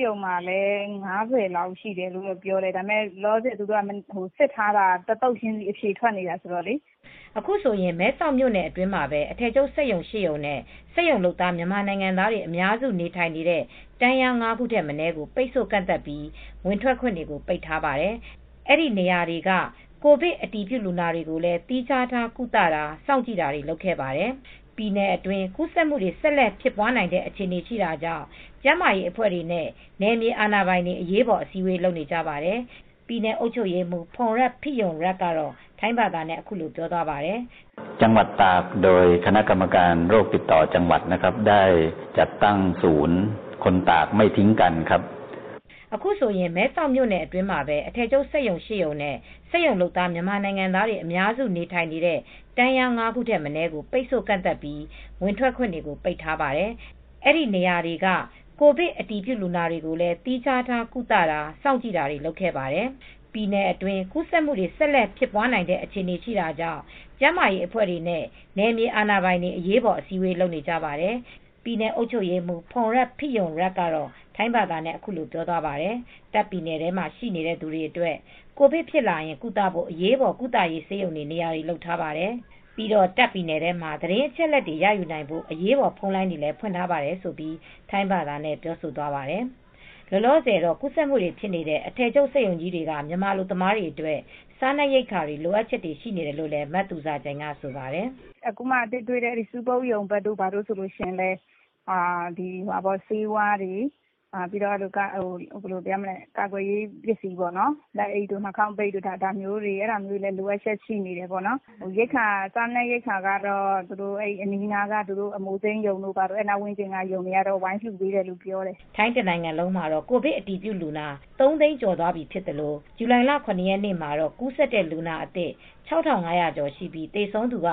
90လောက်ရှိတယ်လို့ပြောတယ်ဒါပေမဲ့လောဆယ်သူတို့ကစစ်ထားတာတတုတ်ချင်းစီအဖြေထွက်နေတာဆိုတော့လေအခုဆိုရင်မဲဆောက်မြို့နယ်အတွင်းမှာပဲအထည်ချုပ်စက်ရုံ8ရုံနဲ့စက်ရုံလုပ်သားမြန်မာနိုင်ငံသားတွေအများစုနေထိုင်နေတဲ့တန်းရ9ခုထက်မနည်းကိုပိတ်ဆို့ကန့်သတ်ပြီးဝင်ထွက်ခွင့်တွေကိုပိတ်ထားပါတယ်အဲ့ဒီနေရာတွေကကိုဗစ်အတည်ပြုလူနာတွေကိုလည်းတီးခြားထားကုသတာစောင့်ကြည့်တာတွေလုပ်ခဲ့ပါတယ်။ပြည်내အတွင်းကူးစက်မှုတွေဆက်လက်ဖြစ်ပွားနိုင်တဲ့အခြေအနေရှိတာကြောင့်ကျန်းမာရေးအဖွဲ့တွေနဲ့နယ်မြေအာဏာပိုင်တွေအရေးပေါ်အစည်းအဝေးလုပ်နေကြပါတယ်။ပြည်내အုပ်ချုပ်ရေးမှူးဖုန်ရက်ဖိယုံရက်ကတော့ထိုင်းဘာသာနဲ့အခုလိုပြောသွားပါတယ်။จังหวัดตากโดยคณะกรรมการโรคติดต่อจังหวัดนะครับได้จัดตั้งศูนย์คนตากไม่ทิ้งกันครับအခုဆိုရင်မဲဆောက်မြို့နယ်အတွင်းမှာပဲအထည်ချုပ်စက်ရုံ8ရုံနဲ့စက်ရုံလုပ်သားမြန်မာနိုင်ငံသားတွေအများစုနေထိုင်နေတဲ့တန်းရ9ခုထက်မနည်းကိုပိတ်ဆို့ကန့်သတ်ပြီးဝင်ထွက်ခွင့်တွေကိုပိတ်ထားပါတယ်။အဲ့ဒီနေရာတွေကကိုဗစ်အတည်ပြုလူနာတွေကိုလည်းတီးခြားထားကုသတာစောင့်ကြည့်တာတွေလုပ်ခဲ့ပါတယ်။ပြည်내အတွင်းကူးစက်မှုတွေဆက်လက်ဖြစ်ပွားနိုင်တဲ့အခြေအနေရှိတာကြောင့်ကျန်းမာရေးအဖွဲ့တွေနဲ့နယ်မြေအာဏာပိုင်တွေအရေးပေါ်အစည်းအဝေးလုပ်နေကြပါတယ်။ပြည်내အုပ်ချုပ်ရေးမှူးဖုန်ရက်ဖိယုံရက်ကတော့ထိုင်းဘာသာနဲ့အခုလိုပြောသွားပါတယ်။တပ်ပြည်နယ်ထဲမှာရှိနေတဲ့သူတွေအတွက်ကိုဗစ်ဖြစ်လာရင်ကုသဖို့အရေးပေါ်ကုသရေးဆေးရုံတွေနေရာတွေလုပ်ထားပါတယ်။ပြီးတော့တပ်ပြည်နယ်ထဲမှာသတင်းအချက်အလက်တွေရယူနိုင်ဖို့အရေးပေါ်ဖုန်းလိုင်းတွေလည်းဖွင့်ထားပါတယ်ဆိုပြီးထိုင်းဘာသာနဲ့ပြောဆိုသွားပါတယ်။လောလောဆယ်တော့ကုသမှုတွေဖြစ်နေတဲ့အထည်ချုပ်စက်ရုံကြီးတွေကမြန်မာလူသမားတွေအတွက်စားနပ်ရိက္ခာတွေလိုအပ်ချက်တွေရှိနေတယ်လို့လည်းမတ်သူစာကျန်ကဆိုပါတယ်။အခုမှတွေ့တဲ့ဒီစူပုတ်ရုံဘက်တို့ဘာလို့ဆိုလို့ရှင်လဲဒီဆေးဝါးတွေပြီးတော့ဘယ်လိုပြောမလဲကာကွယ်ရေးပစ္စည်းပေါ့နော်လက်အိတ်တို့နှာခေါင်းပိတ်တို့ဒါမျိုးတွေအဲ့ဒါမျိုးလည်းလိုအပ်ချက်ရှိနေတယ်ပေါ့နော်ရိက္ခာစားနပ်ရိက္ခာကတော့သူတို့အဲ့အနီးနားကသူတို့အမိုးသိမ်းယုံတို့ပါတော့အဲ့နာဝင်းကျင်ကယုံတွေကတော့ဝိုင်းလှူပေးတယ်လို့ပြောတယ်ထိုင်းတနိုင်ငံလုံးမှာတော့ကိုဗစ်အတည်ပြုလူနာ3သိန်းကျော်သွားပြီဖြစ်တယ်လို့ဇူလိုင်လ9ရက်နေ့မှာတော့ကူးစက်တဲ့လူနာအသစ်6500ကျော်ရှိပြီးသေဆုံးသူက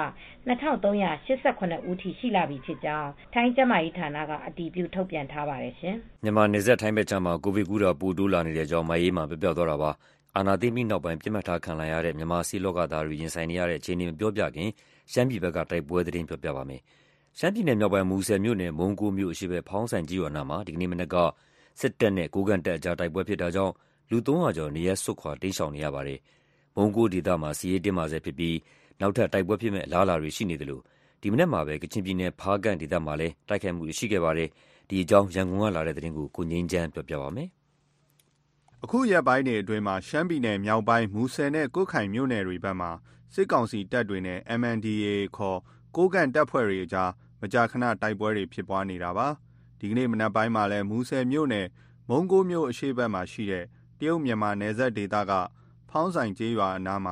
2389ဦးထိရှိလာပြီဖြစ်ကြောင်းထိုင်းကျန်းမာရေးဌာနကအတည်ပြုထုတ်ပြန်ထားပါတယ်ရှင်။မြန်မာနယ်စပ်ထိုင်းဘက်ခြမ်းမှာကိုဗစ်ကူးတာပိုတိုးလာနေတဲ့အကြောင်းမအေးမှာပြောသွားတာပါ။အာဏာသိမ်းပြီးနောက်ပိုင်းပြစ်မှတ်ထားခံလာရတဲ့မြန်မာစီလောကသားတွေရင်ဆိုင်နေရတဲ့အခြေအနေမပြောပြခင်ရှမ်းပြည်ဘက်ကတိုက်ပွဲသတင်းပြောပြပါမယ်။ရှမ်းပြည်နယ်မြောက်ပိုင်းမူဆယ်မြို့နယ်မုံကိုမြို့အရှိဘက်ဖောင်းဆိုင်ကြီးရွာနာမှာဒီကနေ့မနက်ကစစ်တပ်နဲ့ကိုးကန့်တပ်အကြားတိုက်ပွဲဖြစ်တာကြောင့်လူ300ကျော်နေရပ်စွန့်ခွာတိမ်းရှောင်နေရပါတယ်။မုံကိုဒေသမှာစီးရဲတင်းမာဆဲဖြစ်ပြီးနောက်ထပ်တိုက်ပွဲဖြစ်မဲ့အလားအလာတွေရှိနေတယ်လို့ဒီမနေ့မှာပဲကချင်ပြည်နယ်ဖားကန့်ဒေသမှာလည်းတိုက်ခိုက်မှုရှိခဲ့ပါတယ်။ဒီအကြောင်းရန်ကုန်ကလာတဲ့သတင်းကိုကိုငိမ့်ချမ်းပြောပြပါမယ်။အခုရက်ပိုင်းတွေအတွင်းမှာရှမ်းပြည်နယ်မြောက်ပိုင်းမူဆယ်နဲ့ကွတ်ခိုင်မြို့နယ်တွေဘက်မှာစစ်ကောင်စီတပ်တွေနဲ့ MNDAA ခေါ်ကိုးကန့်တပ်ဖွဲ့တွေအကြားမကြာခဏတိုက်ပွဲတွေဖြစ်ပွားနေတာပါ။ဒီကနေ့မနက်ပိုင်းမှာလည်းမူဆယ်မြို့နယ်မုံကိုမြို့အရှေ့ဘက်မှာရှိတဲ့တရုတ်မြန်မာနယ်စပ်ဒေသကဖောင်းဆိုင်ကျေးရွာအနားမှာ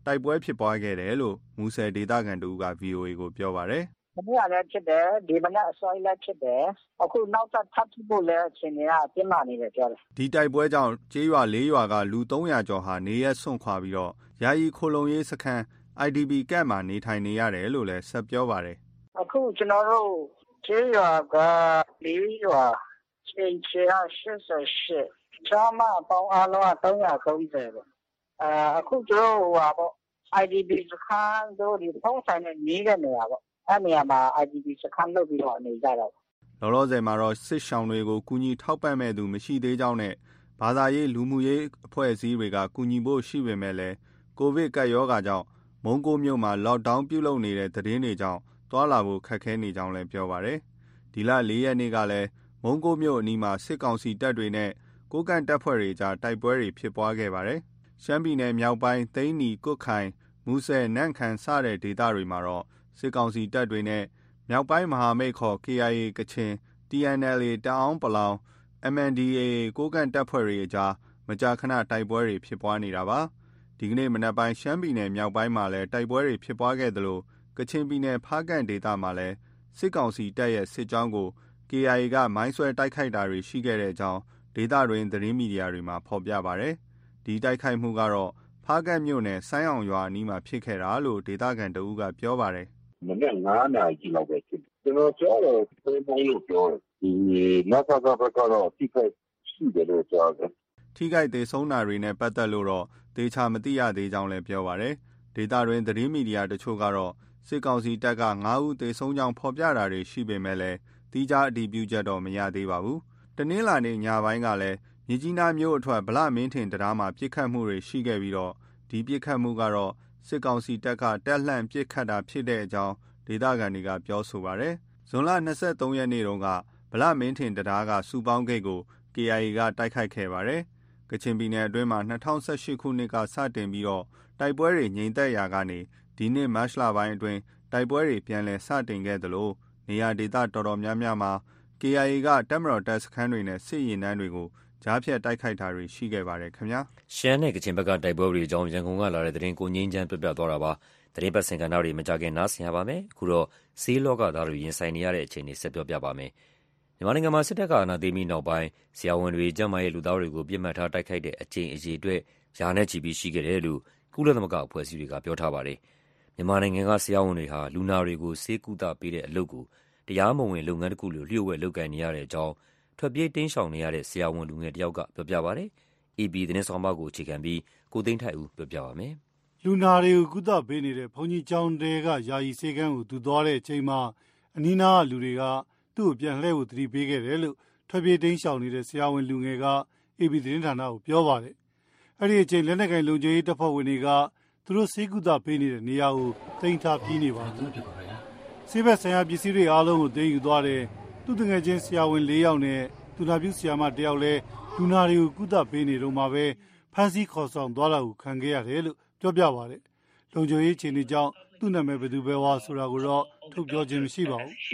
တိုက်ပွဲဖြစ်ပွားခဲ့တယ်လို့မူဆယ်ဒေသခံတူက VOA ကိုပြောပါတယ်မနေ့ကလည်းဖြစ်တယ်ဒီမနက်အစောကြီးလည်းဖြစ်တယ်အခုနောက်ထပ်ထပ်ဖြစ်ဖို့လည်းအချိန်တွေကပြင်းလာနေတယ်ပြောတယ်ဒီတိုက်ပွဲကြောင့်ကျေးရွာ၄ရွာကလူ300ကျော်ဟာနေရက်စွန့်ခွာပြီးတော့ယာယီခိုလုံရေးစခန်း IDP ကပ်မှာနေထိုင်နေရတယ်လို့လည်းဆက်ပြောပါတယ်အခုကျွန်တော်တို့ကျေးရွာက၄ရွာချိန်ချာ88ချာမပေါင်းအားလုံး330ပဲအခုကျွန်တော်ဟိုပေါ့ IDP စခန်းတို့ဒီဖုန်းဆိုင်နဲ့နေတဲ့နေရာပေါ့အဲ့နေရာမှာ IDP စခန်းလုပ်ပြီးတော့နေကြတော့လောလောဆယ်မှာတော့စစ်ရှောင်တွေကိုကူညီထောက်ပံ့မဲ့သူမရှိသေးကြောင်းနဲ့ဘာသာရေးလူမှုရေးအဖွဲ့အစည်းတွေကကူညီဖို့ရှိပေမဲ့လည်းကိုဗစ်ကပ်ရောဂါကြောင့်မုံကိုမြို့မှာ lockdown ပြုလုပ်နေတဲ့သတင်းတွေကြောင့်သွားလာဖို့ခက်ခဲနေကြောင်းလည်းပြောပါတယ်ဒီလ4ရက်နေ့ကလည်းမုံကိုမြို့အနီးမှာစစ်ကောင်စီတပ်တွေနဲ့ကိုကန့်တပ်ဖွဲ့တွေကြားတိုက်ပွဲတွေဖြစ်ပွားခဲ့ပါတယ်ရှမ်းပြည်နယ်မြောက်ပိုင်းသိန်းနီကွတ်ခိုင်မူဆယ်နန့်ခမ်းစတဲ့ဒေသတွေမှာတော့စစ်ကောင်စီတပ်တွေနဲ့မြောက်ပိုင်းမဟာမိတ်ခေါ် KIA ကချင် TNLA တအောင်းပလောင် MNDAA ကိုကန့်တပ်ဖွဲ့တွေအကြားမကြာခဏတိုက်ပွဲတွေဖြစ်ပွားနေတာပါဒီကနေ့မနက်ပိုင်းရှမ်းပြည်နယ်မြောက်ပိုင်းမှာလည်းတိုက်ပွဲတွေဖြစ်ပွားခဲ့သလိုကချင်ပြည်နယ်ဖားကန့်ဒေသမှာလည်းစစ်ကောင်စီတပ်ရဲ့စစ်ကြောင်းကို KIA ကမိုင်းဆွဲတိုက်ခိုက်တာတွေရှိခဲ့တဲ့အကြောင်းဒေသတွင်းသတင်းမီဒီယာတွေမှာဖော်ပြပါတယ်ဒီတိုက်ခိုက်မှုကတော့ဖားကန့်မြို့နယ်ဆိုင်းအောင်ရွာအနီးမှာဖြစ်ခဲ့တာလို့ဒေသခံတဦးကပြောပါတယ်မနေ့9နာရီလောက်ပဲဖြစ်ကျွန်တော်ကြားတော့ပုံမှန်လို့ပြောတယ်ဒီနောက်ဘက်ကတော့ထိခိုက်ရှိတယ်လို့ကြားတယ်ထိခိုက်သေးဆုံးတာတွေနဲ့ပတ်သက်လို့တော့သေချာမသိရသေးကြောင်းလည်းပြောပါတယ်ဒေသတွင်းသတင်းမီဒီယာတချို့ကတော့စစ်ကောင်စီတပ်က9ဦးသေဆုံးကြောင်းဖော်ပြတာတွေရှိပေမဲ့လည်းတိကျအတည်ပြုချက်တော့မရသေးပါဘူးတနင်္လာနေ့ညပိုင်းကလည်းမြကြီးနားမြို့အထွက်ဗလမင်းထင်တရားမှာပြစ်ခတ်မှုတွေရှိခဲ့ပြီးတော့ဒီပြစ်ခတ်မှုကတော့စစ်ကောင်စီတပ်ကတက်လှန့်ပြစ်ခတ်တာဖြစ်တဲ့အကြောင်းဒေသခံတွေကပြောဆိုပါတယ်ဇွန်လ23ရက်နေ့တုန်းကဗလမင်းထင်တရားကစူပေါင်းဂိတ်ကို KIA ကတိုက်ခိုက်ခဲ့ပါတယ်ကချင်ပြည်နယ်အတွင်းမှာ2018ခုနှစ်ကစတင်ပြီးတော့တိုက်ပွဲတွေငြိမ်သက်ရာကနေဒီနှစ်မတ်လပိုင်းအတွင်းတိုက်ပွဲတွေပြန်လည်စတင်ခဲ့သလိုနေရာဒေသတော်တော်များများမှာ KIA ကတပ်မတော်တပ်စခန်းတွေနဲ့စစ်ရင်တန်းတွေကိုကြားဖြတ်တိုက်ခိုက်တာတွေရှိခဲ့ပါတယ်ခင်ဗျာရှမ်းနဲ့ကချင်ဘက်ကတိုက်ပွဲတွေအကြောင်းရန်ကုန်ကလာတဲ့သတင်းကိုငင်းချမ်းပြပြသွားတာပါသတင်းပတ်စင်ကဏ္ဍတွေမကြခင်နားဆင်ရပါမယ်အခုတော့ဆေးလောကသားတွေရင်ဆိုင်နေရတဲ့အခြေအနေဆက်ပြောပြပါမယ်မြန်မာနိုင်ငံမှာစစ်တပ်ကအာဏာသိမ်းပြီးနောက်ပိုင်းဆရာဝန်တွေကျန်းမာရေးလူသားတွေကိုပြစ်မှတ်ထားတိုက်ခိုက်တဲ့အကြိမ်အရေအတွက်ရာနဲ့ချီပြီးရှိခဲ့တယ်လို့ကုလသမဂ္ဂအဖွဲ့အစည်းတွေကပြောထားပါတယ်မြန်မာနိုင်ငံကဆရာဝန်တွေဟာလူနာတွေကိုဆေးကုသပေးတဲ့အလုပ်ကိုတရားမဝင်လုပ်ငန်းတစ်ခုလိုလျှို့ဝှက်လုပ်ကိုင်နေရတဲ့အကြောင်းထွက်ပြေးတင်းရှောင်နေရတဲ့ဆရာဝန်လူငယ်တယောက်ကပြောပြပါတယ်။ AB သတင်းဆောင်မကိုအခြေခံပြီးကိုသိန်းထိုက်ဦးပြောပြပါမယ်။လူနာတွေကိုကုသပေးနေတဲ့ဘုန်းကြီးကျောင်းတွေကယာယီဆေးခန်းကိုသူသွားတဲ့အချိန်မှာအနီးနားလူတွေကသူ့ကိုပြန်လှည့်ဖို့သတိပေးခဲ့တယ်လို့ထွက်ပြေးတင်းရှောင်နေတဲ့ဆရာဝန်လူငယ်က AB သတင်းဌာနကိုပြောပါတယ်။အဲ့ဒီအချိန်လက်နက်ကိုင်လုံခြုံရေးတပ်ဖွဲ့ဝင်တွေကသူတို့ဆေးကုသပေးနေတဲ့နေရာကိုတင်ထားပြီးနေပါတယ်။ဆေးဘက်ဆိုင်ရာပစ္စည်းတွေအားလုံးကိုသိမ်းယူသွားတယ်သူတငယ်ချင်းဆရာဝန်၄ယောက်နဲ့သူနာပြုဆရာမတယောက်လည်းလူနာတွေကိုကုသပေးနေတော့မှပဲဖမ်းဆီးခေါ်ဆောင်သွားတာကိုခံခဲ့ရတယ်လို့ပြောပြပါတယ်။လုံခြုံရေးအခြေအနေကြောင့်သူ့နာမည်ဘယ်သူပဲဝါဆိုတာကိုတော့ထုတ်ပြောခြင်းမရှိပါဘူး။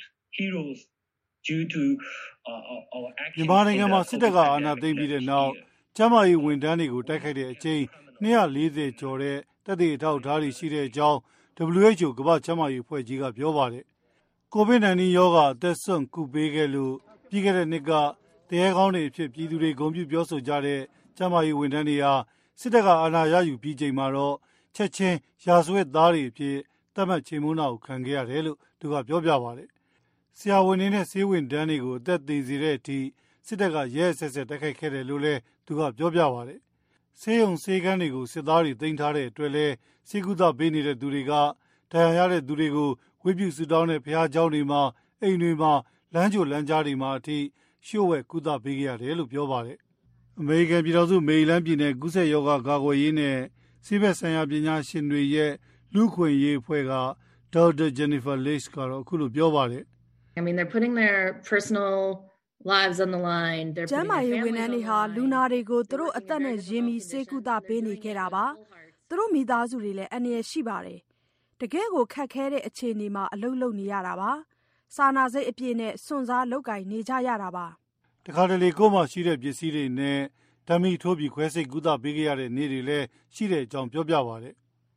မြန်မာနိုင်ငံမှာစစ်တပ်ကအာဏာသိမ်းပြီးတဲ့နောက်ကျန်းမာရေးဝန်ထမ်းတွေကိုတိုက်ခိုက်တဲ့အကြိမ်240ကျော်တဲ့တပ်တွေအထောက်အထားတွေရှိတဲ့အကြောင်း WHO ကမ္ဘာ့ကျန်းမာရေးအဖွဲ့ကြီးကပြောပါတယ်။ COVID-19 ရောဂါအသက်ဆုံးကုပေးခဲ့လို့ပြီးခဲ့တဲ့နှစ်ကတရေကောင်းတွေအဖြစ်ပြည်သူတွေဂုဏ်ပြုပြောဆိုကြတဲ့ကျန်းမာရေးဝန်ထမ်းတွေဟာစစ်တပ်ကအာဏာရယူပြီးချိန်မှာတော့ချက်ချင်းရာဇဝတ်သားတွေအဖြစ်သတ်မှတ်ချေမှုန်းတာကိုခံခဲ့ရတယ်လို့သူကပြောပြပါတယ်။ဆရာဝန်တွေနဲ့ဆေးဝန်ထမ်းတွေကိုအသက်သေစေတဲ့အထိစစ်တပ်ကရဲဆက်ဆက်တိုက်ခိုက်ခဲ့တယ်လို့လည်းသူကပြောပြပါတယ်။ဆေးရုံဆေးကမ်းတွေကိုစစ်သားတွေတင်ထားတဲ့အတွက်လည်းဆေးကုသပေးနေတဲ့သူတွေကဒဏ်ရာရတဲ့သူတွေကိုဝိပုစုတောင်းတဲ့ဘုရားကျောင်းတွေမှာအိမ်တွေမှာလမ်းကြိုလမ်းကြားတွေမှာအထိရှို့ဝဲကုသပေးခဲ့ရတယ်လို့ပြောပါတယ်။အမေရိကန်ပြည်ထောင်စုမေရီလန်းပြည်နယ်ကူးစက်ရောဂါကာကွယ်ရေးနဲ့ဆေးဘက်ဆိုင်ရာပညာရှင်တွေရဲ့လူ့ခွင့်ရေးအဖွဲ့ကဒေါက်တာဂျန်နီဖာလေးစ်ကတော့အခုလိုပြောပါတယ်။ I mean they're putting their personal lives on the line. ကျန်းမာရေးဝန်ထမ်းတွေဟာလူနာတွေကိုသူတို့အသက်နဲ့ရင်းပြီးဆေးကုသပေးနေခဲ့တာပါ။သူတို့မိသားစုတွေလည်းအန္တရာယ်ရှိပါတယ်။တကယ်ကိုခက်ခဲတဲ့အခြေအနေမှာအလုပ်လုပ်နေရတာပါ။စာနာစိတ်အပြည့်နဲ့စွန့်စားလုပ်ကိုင်နေကြရတာပါ။တခါတလေကိုမှရှိတဲ့ပစ္စည်းတွေနဲ့ဓာမီထိုးပြီးခွဲစိတ်ကုသပေးခဲ့ရတဲ့နေ့တွေလည်းရှိတဲ့အကြောင်းပြောပြပါတယ်။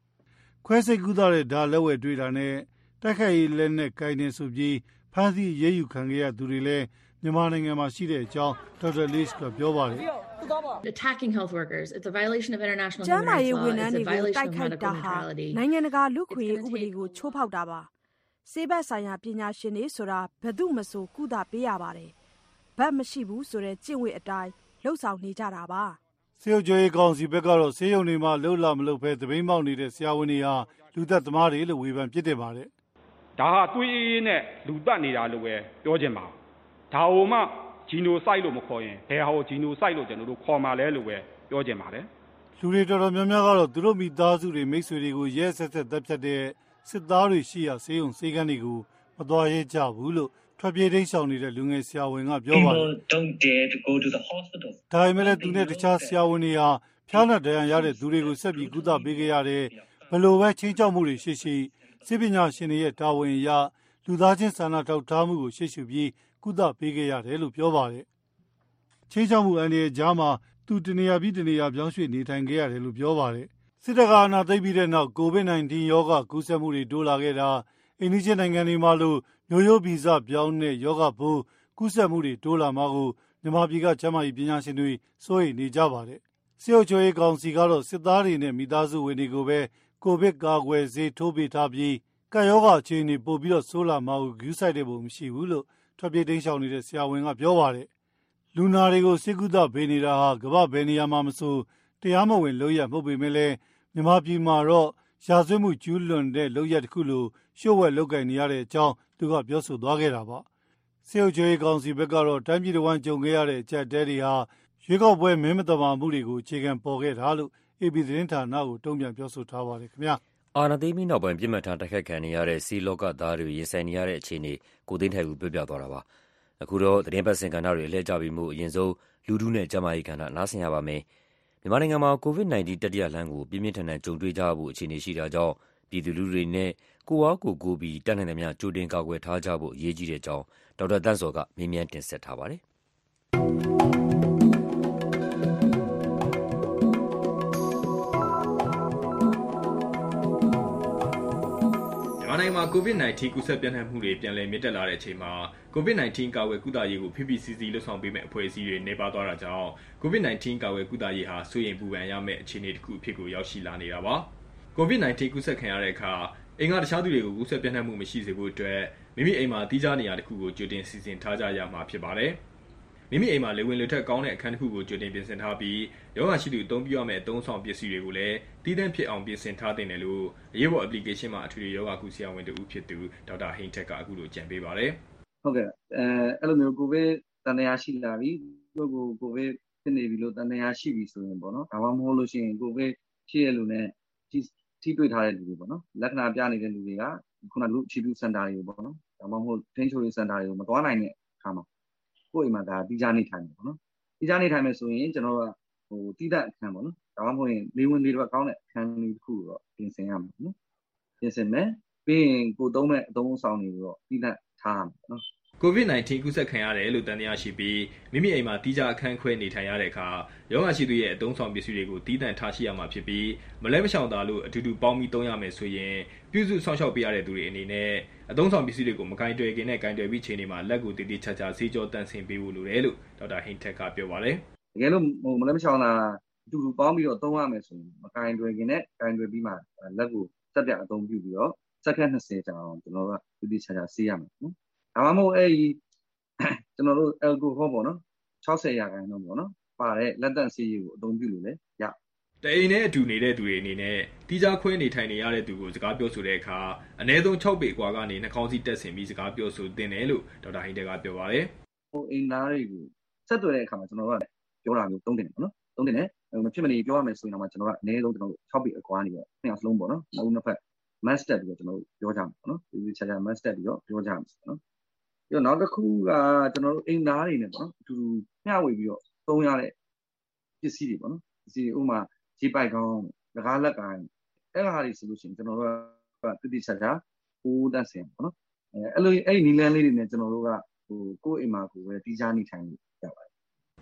ခွဲစိတ်ကုသတဲ့ဓာတ်လက်ဝဲတွေ့တာနဲ့တိုက်ခိုက်ရေးလက်နက်ကိုင်နေဆိုပြီးဖမ်းဆီးရေးယူခံခဲ့ရသူတွေလည်းမြန်မာနိုင်ငံမှာရှိတဲ့အကြောင်းဒေါက်တာလေးစ်ကပြောပါတယ် Attacking health workers, it's a violation of international human rights law, it's a violation of medical neutrality. နိုင်ငံတကာလူ့ခွင့်ရေးဥပဒေကိုချိုးဖောက်တာပါ။ဆေးဘက်ဆိုင်ရာပညာရှင်တွေဆိုတာဘယ်သူမှမဆိုကုသပေးရပါတယ်။ဘတ်မရှိဘူးဆိုတဲ့ကျင့်ဝတ်အတိုင်းလှုပ်ဆောင်နေကြတာပါ။ဆေးရုံချုပ်ရေးကောင်စီဘက်ကတော့ဆေးရုံတွေမှာလှုပ်လာမလှုပ်ဖဲသပိန်ပေါက်နေတဲ့ဆရာဝန်တွေဟာလူသက်သမားတွေလို့ဝေဖန်ပြစ်တင်ပါတယ်။ဒါဟာသွေးအေးနဲ့လူသက်နေတာလို့ပဲပြောချင်ပါ။ဒါဟိုမှဂျီနိုဆိုက်လို့မခေါ်ရင်ဘယ်ဟာကိုဂျီနိုဆိုက်လို့ကျွန်တော်တို့ခေါ်မှာလဲလို့ပဲပြောချင်ပါတယ်။လူတွေတော်တော်များများကတော့သူတို့မိသားစုတွေမိတ်ဆွေတွေကိုရဲဆက်ဆက်တပ်ဖြတ်တဲ့စစ်သားတွေရှိရာဆေးရုံဆေးခန်းတွေကိုမသွားရဲကြဘူးလို့ထွက်ပြေးတိမ်းရှောင်နေတဲ့လူငယ်ဆရာဝန်ကပြောပါတယ်။ဒါပေမဲ့လည်းသူနဲ့တခြားဆရာဝန်တွေဟာဖျားနာဒဏ်ရာရတဲ့သူတွေကိုဆက်ပြီးကုသပေးခဲ့ရတဲ့ဘလို့ပဲချင်းချောက်မှုတွေရှိရှိစစ်ပညာရှင်တွေရဲ့တာဝန်အရလူသားချင်းစာနာထောက်ထားမှုကိုရှေ့ရှုပြီးကုသပေးခဲ့ရတယ်လို့ပြောပါတယ်။ချင်းချောက်မှုအန္တရာယ်ကြားမှာသူတနေရာပြီးတနေရာပြောင်းရွှေ့နေထိုင်ခဲ့ရတယ်လို့ပြောပါတယ်။စစ်တပ်ကအာဏာသိမ်းပြီးတဲ့နောက် COVID-19 ရောဂါကူးစက်မှုတွေတိုးလာခဲ့တာအိန္ဒိယနိုင်ငံတွေမှာလို့မျိုးရိုးဗီဇပြောင်းတဲ့ရောဂါပိုးကူးစက်မှုတွေတိုးလာမှာကိုမြန်မာပြည်ကကျန်းမာရေးပညာရှင်တွေစိုးရိမ်နေကြပါတယ်။စစ်အုပ်ချုပ်ရေးကောင်စီကတော့စစ်သားတွေနဲ့မိသားစုဝင်တွေကိုပဲကိုဗစ်ကာကွယ်ဆေးထိုးပေးထားပြီးကပ်ရောဂါအခြေအနေပိုပြီးဆိုးလာမှာကိုဂရုစိုက်တဲ့ပုံမရှိဘူးလို့ထွက်ပြေးတိမ်းရှောင်နေတဲ့ဆရာဝန်ကပြောပါတယ်။လူနာတွေကိုဆေးကုသပေးနေတာဟာကမ္ဘာဘယ်နေရာမှာမဆိုတရားမဝင်လုပ်ရမှုပေမဲ့လည်းမြန်မာပြည်မှာတော့ရာဇဝတ်မှုကျူးလွန်တဲ့လုပ်ရတစ်ခုလိုရှုပ်ဝက်လုပ်ကင်နေရတဲ့အကြောင်းသူကပြောဆိုသွားခဲ့တာပါ။စစ်အုပ်ချုပ်ရေးကောင်စီဘက်ကတော့တိုင်းပြည်တော်ဝန်ကြုံခဲ့ရတဲ့အကြက်တဲတွေဟာရွေးကောက်ပွဲမင်းမတမာမှုတွေကိုအခြေခံပေါ်ခဲ့တာလို့ AP သတင်းဌာနကိုတုံ့ပြန်ပြောဆိုထားပါတယ်ခင်ဗျာ။အာဏာသိမ်းပြီးနောက်ပိုင်းပြစ်မှတ်ထားတိုက်ခိုက်ခံနေရတဲ့စီလောကသားတွေရင်ဆိုင်နေရတဲ့အခြေအနေကိုသိန်းထိုက်ဦးပြောပြသွားတာပါ။အခုတော့သတင်းပတ်စင်ကဏ္ဍတွေအလှည့်ကျပြီးမှုအရင်ဆုံးလူထုနဲ့ကျန်းမာရေးကဏ္ဍနားဆင်ရပါမယ်။မြန်မာနိုင်ငံမှာ COVID-19 တတိယလှိုင်းကိုပြင်းပြင်းထန်ထန်ကြုံတွေ့ကြဖို့အခြေအနေရှိတာကြောင့်ပြည်သူလူထုတွေနဲ့ကိုယ်အားကိုယ်ကိုပြီးတတ်နိုင်သမျှကြိုတင်ကာကွယ်ထားကြဖို့အရေးကြီးတဲ့အကြောင်းဒေါက်တာတန့်စောကမေးမြန်းတင်ဆက်ထားပါတယ်နိုင်ငံမှာ COVID-19 ကူးစက်ပြန့်နှံ့မှုတွေပြန်လည်မြင့်တက်လာတဲ့အချိန်မှာ COVID-19 ကာကွယ်ကုသရေးကိုဖိဖိစီးစီးလှုပ်ဆောင်ပေးမဲ့အဖွဲ့အစည်းတွေနေပါသွားတာကြောင့် COVID-19 ကာကွယ်ကုသရေးဟာစိုးရိမ်ပူပန်ရမယ့်အခြေအနေတစ်ခုအဖြစ်ကိုရောက်ရှိလာနေတာပါ။ COVID-19 ကူးစက်ခံရတဲ့အခါအိမ်ကတခြားသူတွေကိုကူးစက်ပြန့်နှံ့မှုမရှိစေဖို့အတွက်မိမိအိမ်မှာတီးခြားနေရာတစ်ခုကိုကြိုတင်စီစဉ်ထားကြရမှာဖြစ်ပါတယ်။မိမိအိမ်မှာလေဝင်လေထွက်ကောင်းတဲ့အခန်းတစ်ခုကိုကြိုတင်ပြင်ဆင်ထားပြီးရောဂါရှိသူအသုံးပြုရမယ့်အသုံးဆောင်ပစ္စည်းတွေကိုလည်းတည်တံ့ဖြစ်အောင်ပြင်ဆင်ထားသင့်တယ်လို့အရေးပေါ် application မှာအထူးရောဂါကုဆရာဝန်တူဖြစ်သူဒေါက်တာဟိန်းထက်ကအခုလိုကြံပေးပါတယ်။ဟုတ်ကဲ့အဲ့လိုမျိုးကိုဗစ်တန်တရားရှိလာပြီကိုဗစ်ဖြစ်နေပြီလို့တန်တရားရှိပြီဆိုရင်ပေါ့နော်ဒါမှမဟုတ်လို့ရှိရင်ကိုဗစ်ရှိရလို့နဲ့ထိတွေ့ထားတဲ့လူတွေပေါ့နော်လက္ခဏာပြနေတဲ့လူတွေကခုနကလူအခြေပြုစင်တာတွေပေါ့နော်ဒါမှမဟုတ်ထိန်းချုပ်ရေးစင်တာတွေကိုမသွားနိုင်တဲ့အခါမှာကိုယ့်အိမ်မှာဒါတီးခြားနေထိုင်တယ်ပေါ့နော်တီးခြားနေထိုင်မယ်ဆိုရင်ကျွန်တော်တို့ကတီးတဲ့အခန်းပေါ့နော်ဒါမှမဟုတ်ရင်လေဝင်လေထွက်ကောင်းတဲ့အခန်းလေးတစ်ခုတော့ပြင်ဆင်ရမှာပေါ့နော်ပြင်ဆင်မယ်ပြီးရင်ကိုသုံးမဲ့အသုံးဆောင်တွေတော့တီးတဲ့ထားရမှာနော် COVID-19 ကူးစက်ခံရတယ်လို့တန်တရားရှိပြီးမိမိအိမ်မှာတီးခြားအခန်းခွဲနေထိုင်ရတဲ့အခါရောဂါရှိသူရဲ့အသုံးဆောင်ပစ္စည်းတွေကိုတီးတန့်ထားရှိရမှာဖြစ်ပြီးမလဲမရှောင်တာလို့အတူတူပေါင်းပြီးသုံးရမယ်ဆိုရင်ပြုစုဆောင်ရှောက်ပေးရတဲ့သူတွေအနေနဲ့အသုံးဆောင်ပစ္စည်းတွေကိုမကင်တွယ်ခင်နဲ့ကင်တွယ်ပြီးချိန်တွေမှာလက်ကိုတည်တည်ချာချာဆေးကြောတန့်ဆင်ပေးဖို့လိုတယ်လို့ဒေါက်တာဟိန်းထက်ကပြောပါတယ်တကယ်လို့မလဲမရှောင်တာအတူတူပေါင်းပြီးတော့သုံးရမယ်ဆိုရင်မကင်တွယ်ခင်နဲ့ကင်တွယ်ပြီးမှလက်ကိုစက်ပြအသုံးပြုပြီးတော့စက္ကန့်20ကြာအောင်ကျွန်တော်ကတည်တည်ချာချာဆေးရမယ်နော်ဒါမှမဟုတ်ကျွန်တော်တို့အယ်ကိုဟောပေါ့နော်60%ပေါ့နော်ပါတဲ့လက်သန့်ဆေးရည်ကိုအသုံးပြုလို့လည်းရတအိမ်နဲ့အတူနေတဲ့သူတွေအနေနဲ့တီးခြားခွဲနေထိုင်နေရတဲ့သူကိုစကားပြောဆိုတဲ့အခါအနည်းဆုံး6ပေအကွာကနေနှာခေါင်းစည်းတက်ဆင်ပြီးစကားပြောဆိုသင့်တယ်လို့ဒေါက်တာဟိန်းတက်ကပြောပါတယ်အိမ်သားတွေကိုဆက်သွယ်တဲ့အခါမှာကျွန်တော်ကပြောတာမျိုးသုံးတယ်ပေါ့နော်သုံးတယ်နဲ့မဖြစ်မနေပြောရမယ်ဆိုရင်တော့ကျွန်တော်ကအနည်းဆုံးကျွန်တော်တို့6ပေအကွာနေတော့နှစ်ယောက်လုံးပေါ့နော်နှစ်ဖက် mask တက်ပြီးတော့ကျွန်တော်တို့ပြောကြမှာပေါ့နော်ဒီချာချာ mask တက်ပြီးတော့ပြောကြမှာပေါ့နော်ပြီးတော့နောက်တစ်ခုကကျွန်တော်တို့အိမ်သားတွေနဲ့ပေါ့နော်အတူတူမျှဝေပြီးတော့သုံးရတဲ့ပစ္စည်းတွေပေါ့နော်ပစ္စည်းဥမာဂျီပိုက်ကောင်းငကားလက်ကိုင်းအဲ့ဒါတွေဆိုလို့ရှိရင်ကျွန်တော်တို့ကတိတိကျကျပိုးတက်ဆင်ပေါ့နော်အဲ့လိုအဲ့ဒီနီလန်းလေးတွေနဲ့ကျွန်တော်တို့ကကိုယ့်အိမ်မှာကိုယ်ပဲတီးခြားနေထိုင်လို့ရပါတယ်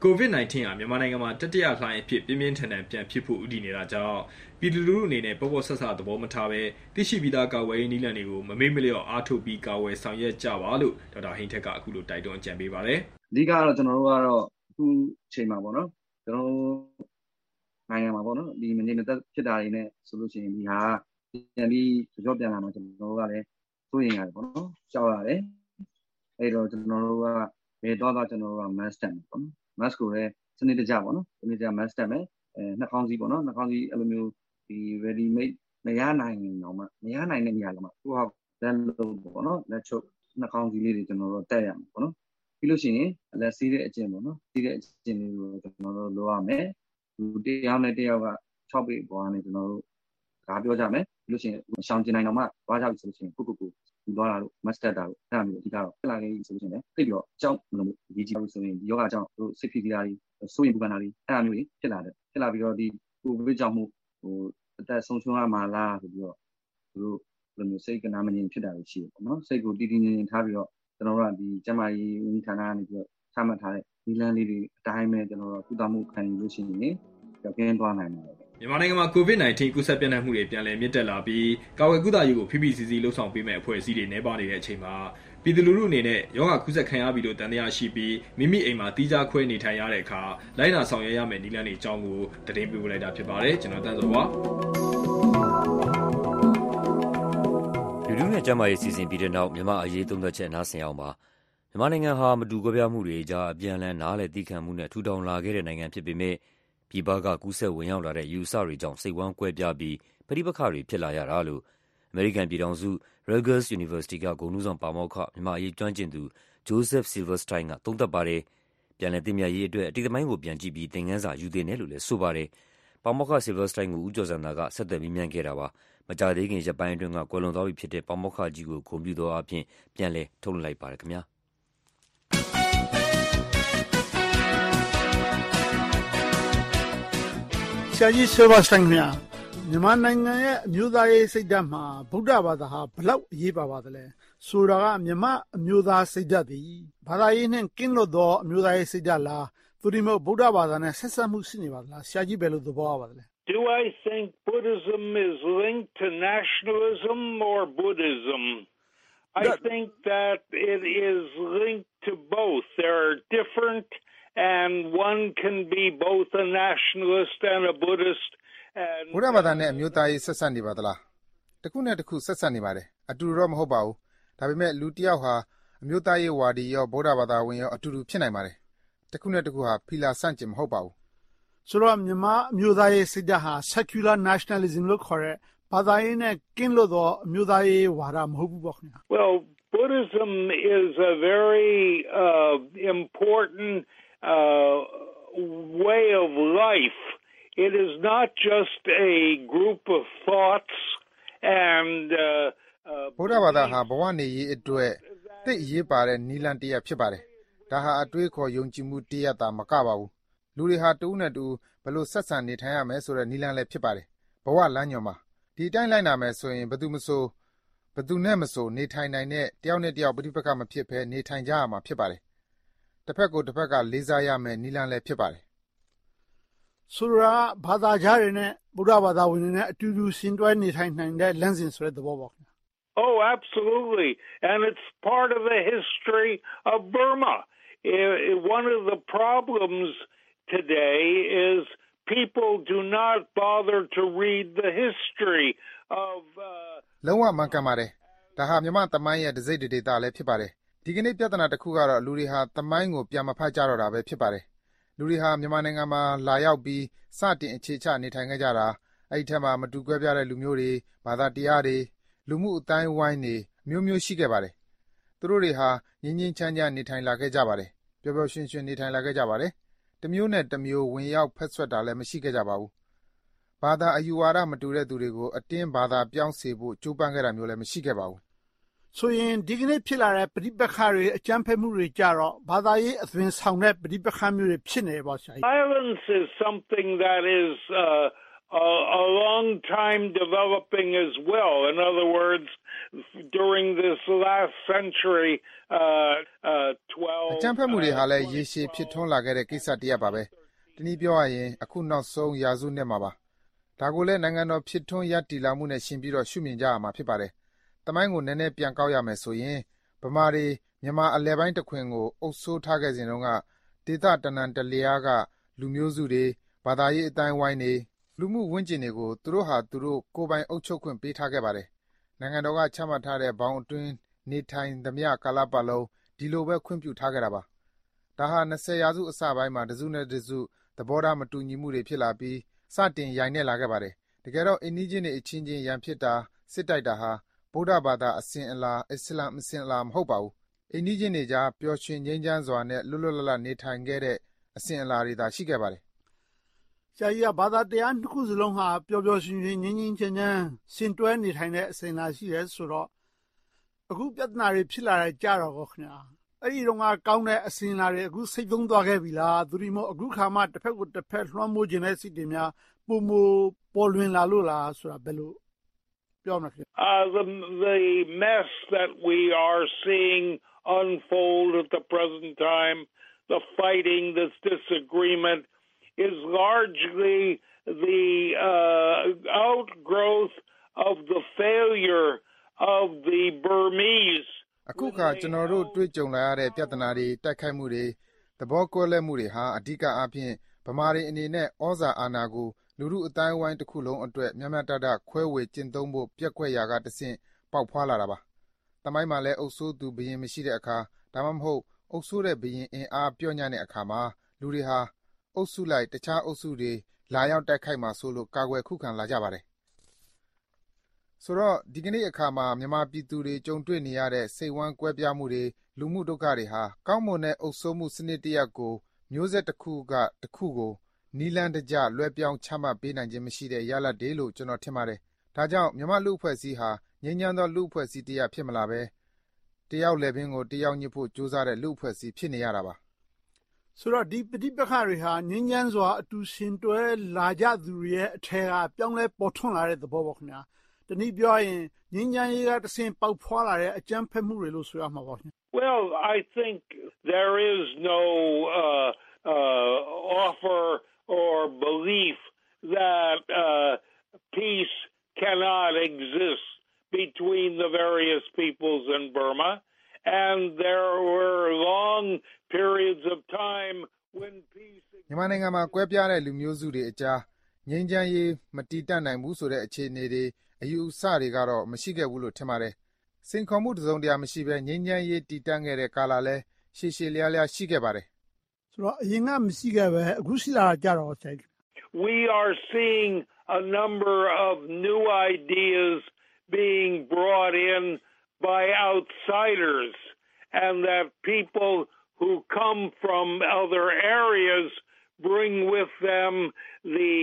COVID-19 ဟာမြန်မာနိုင်ငံမှာတတိယလှိုင်းအဖြစ်ပြင်းပြင်းထန်ထန်ပြန်ဖြစ်ဖို့ဥတည်နေတာကြောင့်ပြည်သူလူထုအနေနဲ့ပေါ့ပေါ့ဆဆသဘောမထားဘဲသိရှိပြီးသားကာကွယ်ရေးနည်းလမ်းတွေကိုမမေ့မလျော့အားထုတ်ပြီးကာကွယ်ဆောင်ရွက်ကြပါလို့ဒေါက်တာဟိန်းထက်ကအခုလိုတိုက်တွန်းအကြံပေးပါတယ်အဓိကတော့ကျွန်တော်တို့ကတော့အခုချိန်မှာပေါ့နော်ကျွန်တော်နိုင်ငံမှာပေါ့နော်ဒီမငြိမ်မသက်ဖြစ်တာတွေနဲ့ဆိုလို့ရှိရင်ဒီဟာပြန်ပြီးကြော့ပြန်လာမှာကျွန်တော်တို့ကလည်းစိုးရင်ရတယ်ပေါ့နော်ကြောက်ရတယ်အဲ့တော့ကျွန်တော်တို့ကဘယ်တော့ကျွန်တော်တို့က mask တက်မယ်ပေါ့နော် mask ကိုလည်းစနစ်တကျပေါ့နော်စနစ်တကျ mask တက်မယ်နှာခေါင်းစည်းပေါ့နော်နှာခေါင်းစည်းအဲ့လိုမျိုးဒီ ready made မရနိုင်တော့မှမရနိုင်တဲ့နေရာတော့မှသူကလက်လို့ပေါ့နော်လက်ချုပ်နှာခေါင်းစည်းလေးတွေကျွန်တော်တို့တက်ရမှာပေါ့နော်ပြီးလို့ရှိရင်လက်စီးတဲ့အကျင့်ပေါ့နော်စီးတဲ့အကျင့်လေးကိုကျွန်တော်တို့လုပ်ရမယ်ဒီတရားနဲ့တရားက6ပေပေါ်ကနေကျွန်တော်တို့ဒါပြောကြမယ်ပြီးလို့ရှိရင်ရှောင်းကျင်နိုင်တော့မှသွားကြပြီဆိုလို့ရှိရင်ကုဒီသွားတာလို့ master တာလို့အဲ့ဒါမျိုးအဓိကတော့ဖြစ်လာခဲ့ပြီဆိုလို့ရှိရင်လည်းသိပြီးတော့အကြောင်းမလို့ဒီကြီးလို့ဆိုရင်ဒီယောဂအကြောင်းတို့စိတ်ဖိစီးတာတွေစိုးရင်ပူပန်တာတွေအဲ့ဒါမျိုးတွေဖြစ်လာတယ်ဖြစ်လာပြီးတော့ဒီကိုဗစ်ကြောင့်မှုအသက်ဆုံးရှုံးရမှာလားဆိုပြီးတော့တို့ဘယ်လိုမျိုးစိတ်ကနာမငြိမ်ဖြစ်တာတွေရှိတယ်ပေါ့နော်စိတ်ကိုတည်တည်ငြိမ်ငြိမ်ထားပြီးတော့ကျွန်တော်တို့ကဒီကျန်းမာရေးဝန်ကြီးဌာနကနေပြီးတော့ချမှတ်ထားတဲ့ဒီလမ်းလေးတွေအတိုင်းပဲကျွန်တော်တို့ကုသမှုခံယူလို့ရှိရင်ကြောက်ကျင်းသွားနိုင်တယ်မြန်မာနိုင်ငံမှာ COVID-19 ကူးစက်ပြန့်နှံ့မှုတွေပြန်လည်မြင့်တက်လာပြီးကာကွယ်ကုသရေးကိုဖိဖိစီစီလှုပ်ဆောင်ပေးမဲ့အဖွဲ့အစည်းတွေနှဲပါနေတဲ့အချိန်မှာပြည်သူလူထုအနေနဲ့ရောဂါကူးစက်ခံရပြီလို့တန်တရားရှိပြီးမိမိအိမ်မှာတီးခြားခွဲနေထိုင်ရတဲ့အခါလိုက်နာဆောင်ရွက်ရမယ့်နည်းလမ်းတွေအကြောင်းကိုသတင်းပေးပို့လိုက်တာဖြစ်ပါတယ်ကျွန်တော်တန်းစောပါလူထုနဲ့ကျန်းမာရေးစီစဉ်ပြီးတဲ့နောက်မြန်မာအရေးသုံးသပ်ချက်နားဆင်အောင်ပါမြန်မာနိုင်ငံဟာမတူကွဲပြားမှုတွေကြားအပြန်အလှန်နားလည်သိခံမှုနဲ့ထူထောင်လာခဲ့တဲ့နိုင်ငံဖြစ်ပေမဲ့ပြည်ပကကူးစက်ဝင်ရောက်လာတဲ့ယူဆတွေကြောင့်စိတ်ဝမ်းကွဲပြားပြီးပဋိပက္ခတွေဖြစ်လာရတာလို့အမေရိကန်ပြည်ထောင်စု Rutgers University ကဂုဏ်ထူးဆောင်ပါမောက္ခမြန်မာအရေးကျွမ်းကျင်သူ Joseph Silverstein ကသုံးသပ်ပါတယ်။ပြန်လည်သင့်မြတ်ရေးအတွက်အတိတ်သမိုင်းကိုပြန်ကြည့်ပြီးသင်ခန်းစာယူသင့်တယ်လို့လည်းဆိုပါတယ်။ပါမောက္ခ Silverstein ကိုဦးကျော်စံသာကဆက်သွယ်မေးမြန်းခဲ့တာပါ။မကြာသေးခင်ရက်ပိုင်းအတွင်းကကွယ်လွန်သွားပြီဖြစ်တဲ့ပါမောက္ခကြီးကိုဂုဏ်ပြုသောအားဖြင့်ပြန်လည်ထုတ်လွှင့်လိုက်ပါတယ်ခင်ဗျာ။ဆရာကြီး Silverstein ခင်ဗျာမြန်မာနိုင်ငံရဲ့အမျိုးသားရေးစိတ်ဓာတ်မှာဗုဒ္ဓဘာသာဟာဘလောက်အရေးပါပါသလဲဆိုတာကမြန်မာအမျိုးသားစိတ်ဓာတ်သည်ဘာသာရေးနဲ့ကင်းလွတ်သောအမျိုးသားရေးစိတ်ဓာတ်လားသူဒီမို့ဗုဒ္ဓဘာသာနဲ့ဆက်စပ်မှုရှိနေပါသလားဆရာကြီးဘယ်လိုသဘောရပါသလဲ Do I think Buddhism is linked to nationalism or Buddhism? I think that it is linked to both. There are different and one can be both a nationalist and a Buddhist and ဘုရားဘာသာနဲ့အမျိုးသားရေးဆက်ဆက်နေပါသလားတခုနဲ့တခုဆက်ဆက်နေပါတယ်အတူတူတော့မဟုတ်ပါဘူးဒါပေမဲ့လူတစ်ယောက်ဟာအမျိုးသားရေးဝါဒီရောဗုဒ္ဓဘာသာဝင်ရောအတူတူဖြစ်နိုင်ပါတယ်တခုနဲ့တခုဟာဖီလာဆန့်ကျင်မဟုတ်ပါဘူးဆိုတော့မြန်မာအမျိုးသားရေးစိတ်ဓာတ်ဟာ secular nationalism လို့ခေါ်တဲ့ဘာသာရေးနဲ့ကင်းလွတ်သောအမျိုးသားရေးဝါဒမဟုတ်ဘူးပေါ့ခင်ဗျာ Well, Buddhism is a very important way of life. It is not just a group of thoughts and ဘုရားဘာသာဟာဘဝနေရေးအတွက်သိအရေးပါတဲ့နည်းလမ်းတစ်ရပ်ဖြစ်ပါတယ်ဒါဟာအတွေးခေါ်ယုံကြည်မှုတစ်ရပ်သာမကပါဘူးလူတွေဟာတူးနဲ့တူဘလို့ဆက်ဆံနေထိုင်ရမယ်ဆိုတဲ့နည်းလမ်းလည်းဖြစ်ပါတယ်ဘဝလမ်းညွန်မှာဒီအတိုင်းလိုက်နာမယ်ဆိုရင်ဘယ်သူနဲ့မဆိုနေထိုင်နိုင်တဲ့တယောက်နဲ့တယောက်ပဋိပက္ခမဖြစ်ဘဲနေထိုင်ကြရမှာဖြစ်ပါတယ်တစ်ဖက်ကိုတစ်ဖက်ကလေးစားရမယ်နည်းလမ်းလည်းဖြစ်ပါတယ်ဆိုတော့ဘာသာကြားတွေနဲ့ဗုဒ္ဓဘာသာဝင်တွေနဲ့အတူတူရှင်တွဲနေထိုင်နိုင်တဲ့လမ်းစဉ်ဆိုတဲ့သဘောပေါ့ခင်ဗျာ Oh, absolutely. And it's part of the history of Burma. One of the problems today is people do not bother to read the history of လုံးဝမှန်ကန်ပါတယ်ဒါဟာမြန်မာသမိုင်းရဲ့တစိမ့်ဒေသလည်းဖြစ်ပါတယ်ဒီကနေ့ပြဿနာတစ်ခုကတော့လူတွေဟာသမိုင်းကိုပြန်မဖတ်ကြတော့တာပဲဖြစ်ပါတယ်လူတွေဟာမြန်မာနိုင်ငံမှာလာရောက်ပြီးစတင်အခြေချနေထိုင်ခဲ့ကြတာအဲ့ဒီထက်မှမတူကွဲပြားတဲ့လူမျိုးတွေဘာသာတရားတွေလူမှုအတိုင်းဝိုင်းတွေမျိုးမျိုးရှိခဲ့ပါတယ်သူတို့တွေဟာငြင်းငြင်းချမ်းချမ်းနေထိုင်လာခဲ့ကြပါတယ်ပျော်ပျော်ရွှင်ရွှင်နေထိုင်လာခဲ့ကြပါတယ်တစ်မျိုးနဲ့တစ်မျိုးဝင်ရောက်ဖက်ဆွတ်တာလည်းမရှိခဲ့ကြပါဘူးဘာသာအယူဝါဒမတူတဲ့သူတွေကိုအတင်းဘာသာပြောင်းစေဖို့ကြိုးပမ်းခဲ့တာမျိုးလည်းမရှိခဲ့ပါဘူးဆိုရင်ဒီကနေ့ဖြစ်လာတဲ့ပဋိပက္ခတွေအကြမ်းဖက်မှုတွေကြတော့ဘာသာရေးအသွင်ဆောင်တဲ့ပဋိပက္ခမျိုးတွေဖြစ်နေပါဆိုင် Violence is something that is a long time developing as well. In other words, during this last century, အကြမ်းဖက်မှုတွေဟာလည်းရေရှည်ဖြစ်ထွန်းလာခဲ့တဲ့ကိစ္စတစ်ရပ်ပါပဲ။တနည်းပြောရရင်အခုနောက်ဆုံးရာစုနှစ်မှာပါ။ဒါကိုလည်းနိုင်ငံတော်ဖြစ်ထွန်းရပ်တည်လာမှုနဲ့ရှင်ပြီးတော့ရှုမြင်ကြရမှာဖြစ်ပါတယ်။သမိုင်းကိုနည်းနည်းပြန်ကောက်ရမယ်ဆိုရင်ဗမာတွေမြန်မာအလယ်ပိုင်းတစ်ခွင်ကိုအုပ်စိုးထားခဲ့စဉ်တုန်းကဒေသတနံတလျားကလူမျိုးစုတွေဘာသာရေးအတိုင်းဝိုင်းတွေလူမှုဝန်းကျင်တွေကိုသူတို့ဟာသူတို့ကိုယ်ပိုင်အုပ်ချုပ်ခွင့်ပေးထားခဲ့ပါတယ်။နိုင်ငံတော်ကချမှတ်ထားတဲ့ဘောင်အတွင်းနေထိုင်သမျှကာလပတ်လုံးဒီလိုပဲခွင့်ပြုထားခဲ့တာပါ။ဒါဟာ20ရာစုအစပိုင်းမှာတစုနဲ့တစုသဘောထားမတူညီမှုတွေဖြစ်လာပြီးစတင်ရိုင်နှက်လာခဲ့ပါတယ်။တကယ်တော့အိန္ဒိချင်းတွေအချင်းချင်းရန်ဖြစ်တာစစ်တိုက်တာဟာဗုဒ္ဓဘာသာအစဉ်အလာအစ္စလာမ်အစဉ်အလာမဟုတ်ပါဘူး။အိန္ဒိချင်းတွေကြားပျော်ရွှင်ငြိမ်းချမ်းစွာနဲ့လွတ်လွတ်လပ်လပ်နေထိုင်ခဲ့တဲ့အစဉ်အလာတွေသာရှိခဲ့ပါတယ်။ဆရာကြီးကဘာသာတရားနှစ်ခုစလုံးဟာပျော်ပျော်ရွှင်ရွှင်ငြိမ်းငြိမ်းချမ်းချမ်းရှင်တွဲနေထိုင်တဲ့အစဉ်အလာရှိတယ်ဆိုတော့အခုပြဿနာတွေဖြစ်လာတဲ့ကြတော့ကောခင်ဗျာ။အဲ့ဒီတော့ကကောင်းတဲ့အစဉ်အလာတွေအခုစိတ်သုံးသွားခဲ့ပြီလား။သူဒီမို့အခုခါမှတစ်ဖက်ကိုတစ်ဖက်လွှမ်းမိုးခြင်းတဲ့စိတ်တွေများပုံမပေါ်လွင်လာလို့လားဆိုတာဘယ်လိုပြောမလဲခင်ဗျ။ The mess that we are seeing unfold at the present time, the fighting, this disagreement, is largely the outgrowth of the failure of the Burmese. အခုခါကျွန်တော်တို့တွေ့ကြုံလာရတဲ့ပြဿနာတွေတိုက်ခိုက်မှုတွေသဘောကွဲလွဲမှုတွေဟာအဓိကအားဖြင့်ဗမာတွေအနေနဲ့ဩဇာအာဏာကိုလူမှုအတိုင်းဝိုင်းတစ်ခုလုံးအတွက်မျှမျှတတခွဲဝေကျင့်သုံးဖို့ပြက်ကွက်ရာကတဆင့်ပေါက်ဖွာလာတာပါ။သမိုင်းမှာလည်းအုပ်စိုးသူဘုရင်မရှိတဲ့အခါဒါမှမဟုတ်အုပ်စိုးတဲ့ဘုရင်အင်အားပြော့ညံ့တဲ့အခါမှာလူတွေဟာအုပ်စုလိုက်တခြားအုပ်စုတွေလာရောက်တိုက်ခိုက်မှာဆိုလို့ကာကွယ်ခုခံလာကြပါတယ်။ဆိုတော့ဒီကနေ့အခါမှာမြန်မာပြည်သူတွေကြုံတွေ့နေရတဲ့စိတ်ဝမ်းကွဲပြားမှုတွေလူမှုဒုက္ခတွေဟာကောင်းမွန်တဲ့အုပ်စိုးမှုစနစ်တစ်ရပ်ကိုမျိုးဆက်တစ်ခုကတစ်ခုကိုနီလန်းတကျလွှဲပြောင်းချမှတ်ပေးနိုင်ခြင်းမရှိတဲ့ရလဒ်တွေလို့ကျွန်တော်ထင်ပါတယ်။ဒါကြောင့်မြန်မာလူအဖွဲ့အစည်းဟာငြိမ်းချမ်းသောလူအဖွဲ့အစည်းတစ်ရပ်ဖြစ်မလာဘဲတယောက်လည်းပင်ကိုတယောက်ညစ်ဖို့ကြိုးစားတဲ့လူအဖွဲ့အစည်းဖြစ်နေရတာပါ။ဆိုတော့ဒီပဋိပက္ခတွေဟာငြိမ်းချမ်းစွာအတူရှင်တွဲလာကြသူတွေရဲ့အထက်ကပြောင်းလဲပေါ်ထွန်းလာတဲ့သဘောပေါ့ခင်ဗျာ။တနည်းပြောရင်ငြိမ်းချမ်းရေးကတဆင့်ပေါက်ဖွာလာတဲ့အကြမ်းဖက်မှုတွေလို့ဆိုရမှာပေါ့ခင်ဗျာ။ Well, I think there is no offer or belief that peace cannot exist between the various peoples in Burma, and there were long periods of time when peace မြန်မာနိုင်ငံမှာကွဲပြားတဲ့လူမျိုးစုတွေအကြားငြိမ်းချမ်းရေးမတည်တတ်နိုင်ဘူးဆိုတဲ့အခြေအနေတွေအယူအဆတွေကတော့မရှိခဲ့ဘူးလို့ထင်ပါတယ်။စိန်ခေါ်မှုတစ်စုံတရာမရှိဘဲငြိမ်းချမ်းရေးတည်တတ်ခဲ့တဲ့ကာလလည်းရှည်ရှည်လျားလျားရှိခဲ့ပါတယ်။ဆိုတော့အရင်ကမရှိခဲ့ပဲအခုရှိလာကြတော့ဆရာကြီး We are seeing a number of new ideas being brought in by outsiders, and that people who come from other areas bring with them the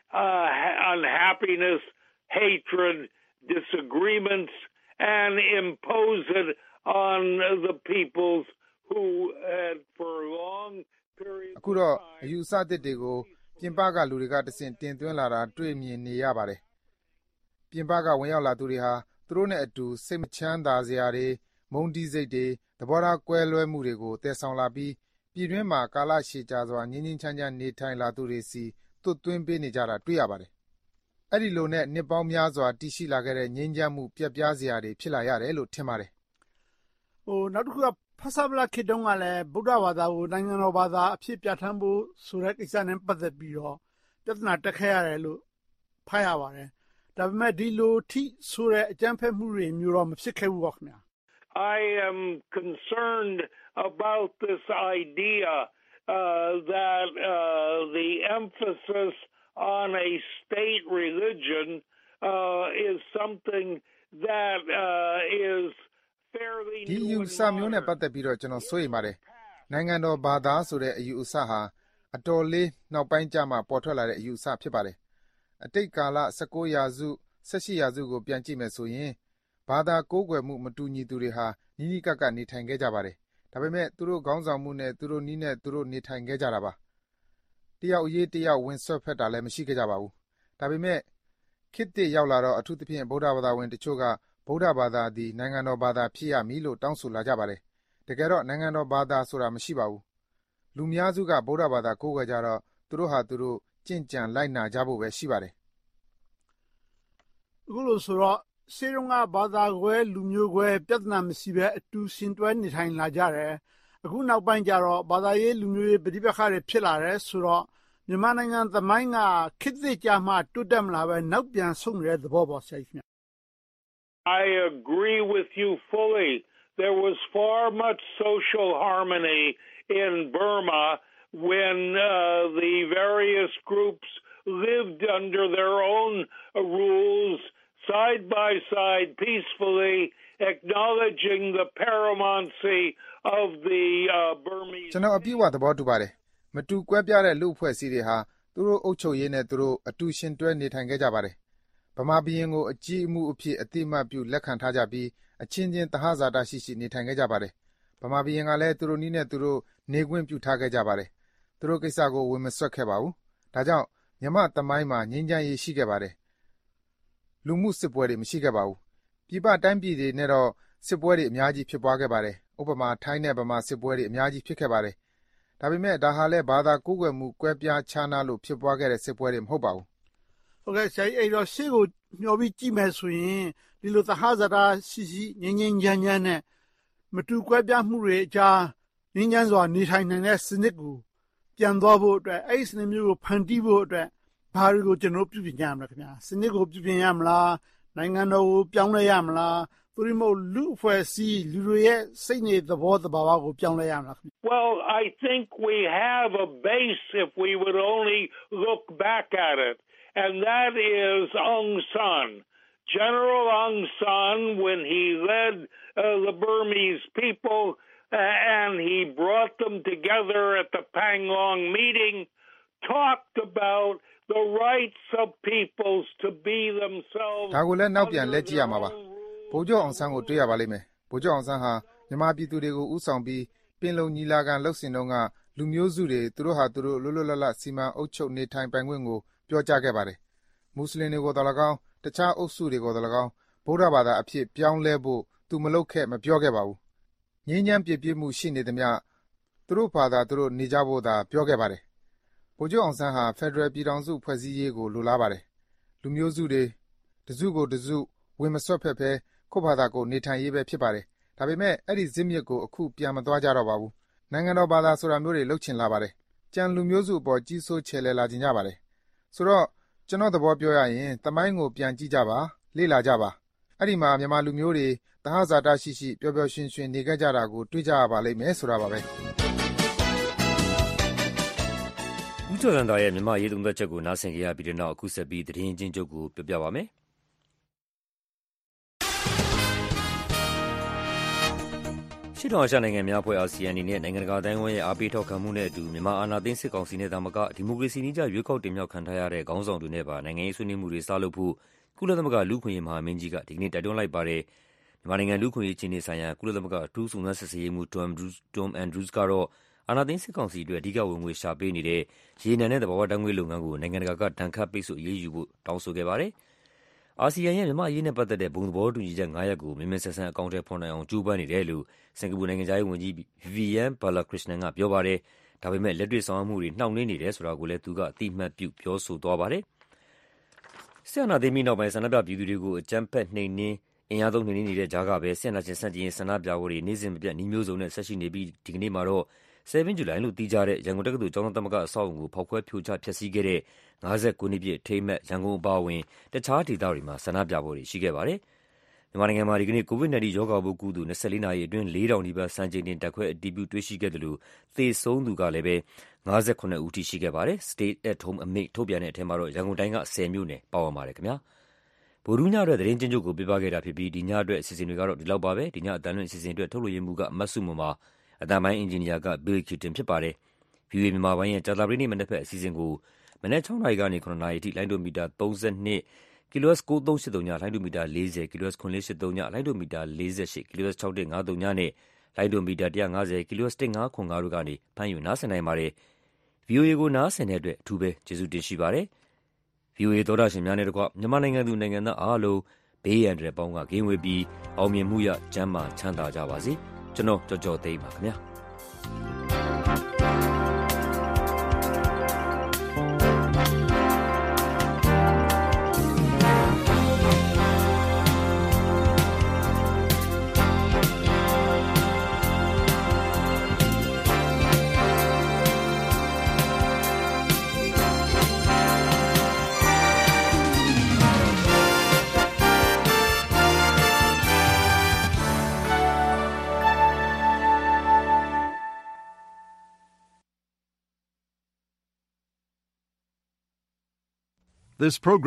unhappiness, hatred, disagreements, and impose it on the peoples who had for long periods အခုတော့အယူအဆသစ်တွေကိုပြင်ပကလူတွေကတဆင့်တင်သွင်းလာတာတွေ့မြင်နေရပါတယ်။ပြင်ပကဝင်ရောက်လာသူတွေဟာသူတို့နဲ့အတူစိတ်မချမ်းသာစရာတွေမုန်းတီးစိတ်တွေသဘောထားကွဲလွဲမှုတွေကိုတည်ဆောင်လာပြီးပြည်တွင်းမှာကာလရှည်ကြာစွာငြင်းငြင်းချမ်းချမ်းနေထိုင်လာသူတွေစီသွတ်သွင်းပေးနေကြတာတွေ့ရပါတယ်။အဲ့ဒီလိုနဲ့နှစ်ပေါင်းများစွာတည်ရှိလာခဲ့တဲ့ငြိမ်းချမ်းမှုပြတ်ပြားစရာတွေဖြစ်လာရတယ်လို့ထင်ပါတယ်။နောက်တစ်ခုကဖဆပလခေတုံးကလည်းဗုဒ္ဓဘာသာကိုနိုင်ငံတော်ဘာသာအဖြစ်ပြဋ္ဌာန်းဖို့ဆိုတဲ့ကိစ္စနဲ့ပတ်သက်ပြီးတော့ပြဿနာတက်ခဲ့ရတယ်လို့ဖတ်ရပါတယ်။ဒါပေမဲ့ဒီလိုထိဆိုတဲ့အကြမ်းဖက်မှုတွေမျိုးတော့မဖြစ်ခဲ့ဘူးပေါ့ခင်ဗျာ။ I am concerned about this idea that the emphasis on a state religion is something that is fairly new. ဒီယူဆမျိုးနဲ့ပတ်သက်ပြီးတော့ကျွန်တော်စိုးရိမ်ပါတယ်။နိုင်ငံတော်ဘာသာဆိုတဲ့အယူအဆဟာအတော်လေးနောက်ပိုင်းကျမှပေါ်ထွက်လာတဲ့အယူအဆဖြစ်ပါတယ်။အတိတ်ကာလ19ရာစု18ရာစုကိုပြန်ကြည့်မယ်ဆိုရင်ဘာသာကိုးကွယ်မှုမတူညီသူတွေဟာနီးနီးကပ်ကပ်နေထိုင်ခဲ့ကြပါတယ်။ဒါပေမဲ့သူတို့ခေါင်းဆောင်မှုနဲ့သူတို့နီးနဲ့သူတို့နေထိုင်ခဲ့ကြတာပါ။တယောက်အရေးတယောက်ဝင်ဆွတ်ဖက်တာလည်းမရှိခဲ့ကြပါဘူး။ဒါပေမဲ့ခေတ်သစ်ရောက်လာတော့အထူးသဖြင့်ဗုဒ္ဓဘာသာဝင်တချို့ကဗုဒ္ဓဘာသာသည်နိုင်ငံတော်ဘာသာဖြစ်ရမည်လို့တောင်းဆိုလာကြပါတယ်။တကယ်တော့နိုင်ငံတော်ဘာသာဆိုတာမရှိပါဘူး။လူများစုကဗုဒ္ဓဘာသာကိုးကွယ်ကြတော့သူတို့ဟာသူတို့ကျင့်ကြံလိုက်နာကြဖို့ပဲရှိပါတယ်။အခုလိုဆိုတော့ရှေးတုန်းကဘာသာကွဲလူမျိုးကွဲပြဿနာမရှိဘဲအတူရှင်တွဲနေထိုင်လာကြတယ်။အခုနောက်ပိုင်းကျတော့ဘာသာရေးလူမျိုးရေးပဋိပက္ခတွေဖြစ်လာတယ်ဆိုတော့မြန်မာနိုင်ငံသမိုင်းကခေတ်သစ်ကြမှတိုးတက်မလာဘဲနောက်ပြန်ဆုတ်နေတဲ့သဘောပေါ့ဆရာကြီးခင်ဗျ။ I agree with you fully. There was far much social harmony in Burma when the various groups lived under their own rules, side by side, peacefully, acknowledging the paramountcy of the Burmese. ကျွန်တော်အပြည့်အဝသဘောတူပါတယ်။မတူကွဲပြားတဲ့လူအဖွဲ့အစည်းတွေဟာသူတို့အုပ်ချုပ်ရေးနဲ့သူတို့အတူရှင်တွဲနေထိုင်ခဲ့ကြပါတယ်။ဗမာဘီရင်ကိုအကြီးအမှုအဖြစ်အတိအမှတ်ပြုလက်ခံထားကြပြီးအချင်းချင်းသဟဇာတရှိရှိနေထိုင်ခဲ့ကြပါတယ်။ဗမာဘီရင်ကလည်းသူတို့နည်းနဲ့သူတို့နေခွင့်ပြုထားခဲ့ကြပါတယ်။သူတို့ကိစ္စကိုဝင်မဆွတ်ခဲ့ပါဘူး။ဒါကြောင့်မြန်မာသမိုင်းမှာငြိမ်းချမ်းရေးရှိခဲ့ပါတယ်။လူမှုစစ်ပွဲတွေမရှိခဲ့ပါဘူး။ပြည်ပတိုင်းပြည်တွေနဲ့တော့စစ်ပွဲတွေအများကြီးဖြစ်ပွားခဲ့ပါတယ်။ဥပမာထိုင်းနဲ့ဗမာစစ်ပွဲတွေအများကြီးဖြစ်ခဲ့ပါတယ်။ဒါပေမဲ့ဒါဟာလည်းဘာသာကိုးကွယ်မှုကွဲပြားခြားနားလို့ဖြစ်ပွားခဲ့တဲ့စစ်ပွဲတွေမဟုတ်ပါဘူး။ဟုတ်ကဲ့ဆရာကြီးအဲ့တော့ရှေ့ကိုမျှော်ပြီးကြည့်မယ်ဆိုရင်ဒီလိုသဟဇာတရှိရှိငြိမ်းငြိမ်းချမ်းချမ်းနဲ့မတူကွဲပြားမှုတွေအကြားငြိမ်းချမ်းစွာနေထိုင်နိုင်တဲ့စနစ်ကိုပြန်သွားဖို့အတွက်အဲ့ဒီစနစ်မျိုးကိုဖန်တီးဖို့အတွက်ဘာတွေကိုကျွန်တော်ပြုပြင်ကြရမလဲခင်ဗျာစနစ်ကိုပြုပြင်ရမလားနိုင်ငံတော်ကိုပြောင်းလဲရမလားသူတို့မို့လူအဖွဲ့အစည်းလူတွေရဲ့စိတ်နေသဘောတဘာဝကိုပြောင်းလဲရမလားခင်ဗျာ Well, I think we have a base if we would only look back at it, and that is Aung San. General Aung San, when he led the Burmese people and he brought them together at the Panglong meeting, talked about the rights of peoples to be themselves. ဒါကိုလည်းနောက်ပြန်လက်ကြည့်ရမှာပါဗိုလ်ချုပ်အောင်ဆန်းကိုတွေ့ရပါလိမ့်မယ်ဗိုလ်ချုပ်အောင်ဆန်းဟာမြန်မာပြည်သူတွေကိုဥဆောင်ပြီးပင်လုံညီလာခံလှုပ်ရှင်တုန်းကလူမျိုးစုတွေသူတို့ဟာသူတို့လွတ်လွတ်လပ်လပ်စီမံအုပ်ချုပ်နေထိုင်ပိုင်ခွင့်ကိုပြောကြားခဲ့ပါတယ်မွတ်စလင်တွေကိုတော်၎င်းတခြားအုပ်စုတွေကိုတော်၎င်းဗုဒ္ဓဘာသာအဖြစ်ပြောင်းလဲဖို့သူမလုပ်ခဲ့မပြောခဲ့ပါဘူးငြိမ်းချမ်းပြည့်ပြည့်မှုရှိနေသမျှသူတို့ဘာသာသူတို့နေကြဖို့သာပြောခဲ့ပါတယ်ဗိုလ်ချုပ်အောင်ဆန်းဟာဖက်ဒရယ်ပြည်ထောင်စုဖွဲ့စည်းရေးကိုလိုလားပါတယ်လူမျိုးစုတွေတစုကိုတစုဝင်မဆွတ်ဖက်ဖဲကိုယ့်ဘာသာကိုနေထိုင်ရေးပဲဖြစ်ပါတယ်ဒါပေမဲ့အဲ့ဒီဇစ်မြစ်ကိုအခုပြန်မသွားကြတော့ပါဘူးနိုင်ငံတော်ဘာသာဆိုတာမျိုးတွေလှုပ်ချင်လာပါတယ်ကြံလူမျိုးစုအပေါ်ကြီးစိုးချယ်လဲလာခြင်းကြပါတယ်ဆိုတော့ကျွန်တော်သဘောပြောရရင်သမိုင်းကိုပြန်ကြည့်ကြပါလေ့လာကြပါအဲ့ဒီမှာမြန်မာလူမျိုးတွေသဟဇာတရှိရှိပျော်ပျော်ရွှင်ရွှင်နေခဲ့ကြတာကိုတွေ့ကြရပါလိမ့်မယ်ဆိုတာပါပဲဦးကျော်ရန်သားရဲ့မြန်မာရေးသုံးသပ်ချက်ကိုနားဆင်ကြရပြီးတဲ့နောက်အခုဆက်ပြီးသတင်းချင်းချုပ်ကိုပြောပြပါမယ်ရှစ်တောင်အာရှနိုင်ငံများအဖွဲ့ ASEAN အနေနဲ့နိုင်ငံတကာအတိုင်းအဝိုင်းရဲ့အားပေးထောက်ခံမှုနဲ့အတူမြန်မာအာဏာသိမ်းစစ်ကောင်စီနဲ့သာမကဒီမိုကရေစီနည်းကျရွေးကောက်တင်မြှောက်ခံထားရတဲ့ခေါင်းဆောင်တွေနဲ့ပါနိုင်ငံရေးဆွေးနွေးမှုတွေစလုပ်ဖို့ကုလသမဂ္ဂလူ့အခွင့်အရေးမဟာမင်းကြီးကဒီကနေ့တိုက်တွန်းလိုက်ပါတယ်မြန်မာနိုင်ငံလူ့အခွင့်အရေးအခြေအနေဆိုင်ရာကုလသမဂ္ဂအထူးစုံစမ်းစစ်ဆေးရေးမှူး Tom Andrews ကတော့အာဏာသိမ်းစစ်ကောင်စီအတွက်အဓိကဝင်ငွေရှာပေးနေတဲ့ရေနံနဲ့သဘာဝဓာတ်ငွေ့လုပ်ငန်းကိုနိုင်ငံတကာကဒဏ်ခတ်ပိတ်ဆို့အရေးယူဖို့တောင်းဆိုခဲ့ပါတယ်အာဆီယံရဲ့မြန်မာအရေးနဲ့ပတ်သက်တဲ့ဘုံသဘောတူညီချက်9ရပ်ကိုမြင်မြင်ဆန်ဆန်အကောင့်ထဲဖော်နိုင်အောင်ကြိုးပမ်းနေတယ်လို့စင်ကာပူနိုင်ငံသားရေးဝန်ကြီး Vivian Balakrishnan ကပြောပါတယ်။ဒါပေမဲ့လက်တွေ့ဆောင်ရွက်မှုတွေနှောင့်နှေးနေတယ်ဆိုတာကိုလည်းသူကအတိအမှတ်ပြုပြောဆိုသွားပါတယ်။စစ်အာဏာသိမ်းပြီးနောက်ပိုင်းဆန္ဒပြပြည်သူတွေကိုအကြမ်းဖက်နှိမ်နင်းအင်အားသုံးနှိမ်နင်းနေတဲ့ကြားကပဲစစ်အာဏာရှင်ဆန့်ကျင်ရေးဆန္ဒပြပွဲတွေနေ့စဉ်မပြတ်နှီးမျိုးစုံနဲ့ဆက်ရှိနေပြီးဒီကနေ့မှာတော့7 July လို့သိကြတဲ့ရန်ကုန်တက္ကသိုလ်ကျောင်းသားသမဂ္ဂအဆောက်အအုံကိုဖောက်ခွဲဖြိုချဖျက်ဆီးခဲ့တဲ့59နှစ်ပြည့်အထိမ်းအမှတ်ရန်ကုန်အပါအဝင်တခြားဒေသတွေမှာဆန္ဒပြပွဲတွေရှိခဲ့ပါတယ်။မြန်မာနိုင်ငံမှာဒီကနေ့ COVID-19 ရောဂါပိုးကူးသူ24နာရီအတွင်း4,000နီးပါးစံချိန်တင်တက်ခွဲအတည်ပြုတွေ့ရှိခဲ့တယ်လို့သေဆုံးသူကလည်းပဲ58ဦးထိရှိခဲ့ပါတယ်။ Stay at home အမိန့်ထုတ်ပြန်တဲ့အထက်မှာတော့ရန်ကုန်တိုင်းက10မြို့နယ်ပါဝင်ပါတယ်ခင်ဗျာ။ဗုဒ္ဓညအတွက်သတင်းချင်းချုပ်ကိုပြပခဲ့တာဖြစ်ပြီးဒီညအတွက်အစီအစဉ်တွေကတော့ဒီလောက်ပါပဲ။ဒီညအတန်လွင့်အစီအစဉ်အတွက်ထုတ်လွှင့်ရမှုကမတ်စုမမှာအတန်ပိုင်းအင်ဂျင်နီယာက Bill Cutin ဖြစ်ပါတယ်။ VOA မြန်မာပိုင်းရဲ့ကြာသပတေးနေ့မနက်ဖက်အစီအစဉ်ကိုမနက်6နာရီကနေ9နာရီအထိလိုင်းဒိုမီတာ32 kHz 9383ညလိုင်းဒိုမီတာ40 kHz 9883ညလိုင်းဒိုမီတာ48 kHz 6153ညနဲ့လိုင်းဒိုမီတာ150 kHz 1505တို့ကနေဖမ်းယူနားဆင်နိုင်ပါတယ်။ VOA ကိုနားဆင်တဲ့အတွက်အထူးပဲကျေးဇူးတင်ရှိပါတယ်။ VOA သောတာရှင်များနဲ့တကွမြန်မာနိုင်ငံသူနိုင်ငံသားအားလုံးဘဘေးရန်တွေပေါင်းကကင်းဝေးပြီးအောင်မြင်မှုရကျန်းမာချမ်းသာကြပါစေကျွန်တော်ကြော်ကြော်သိမ်းပါခင်ဗျာ This program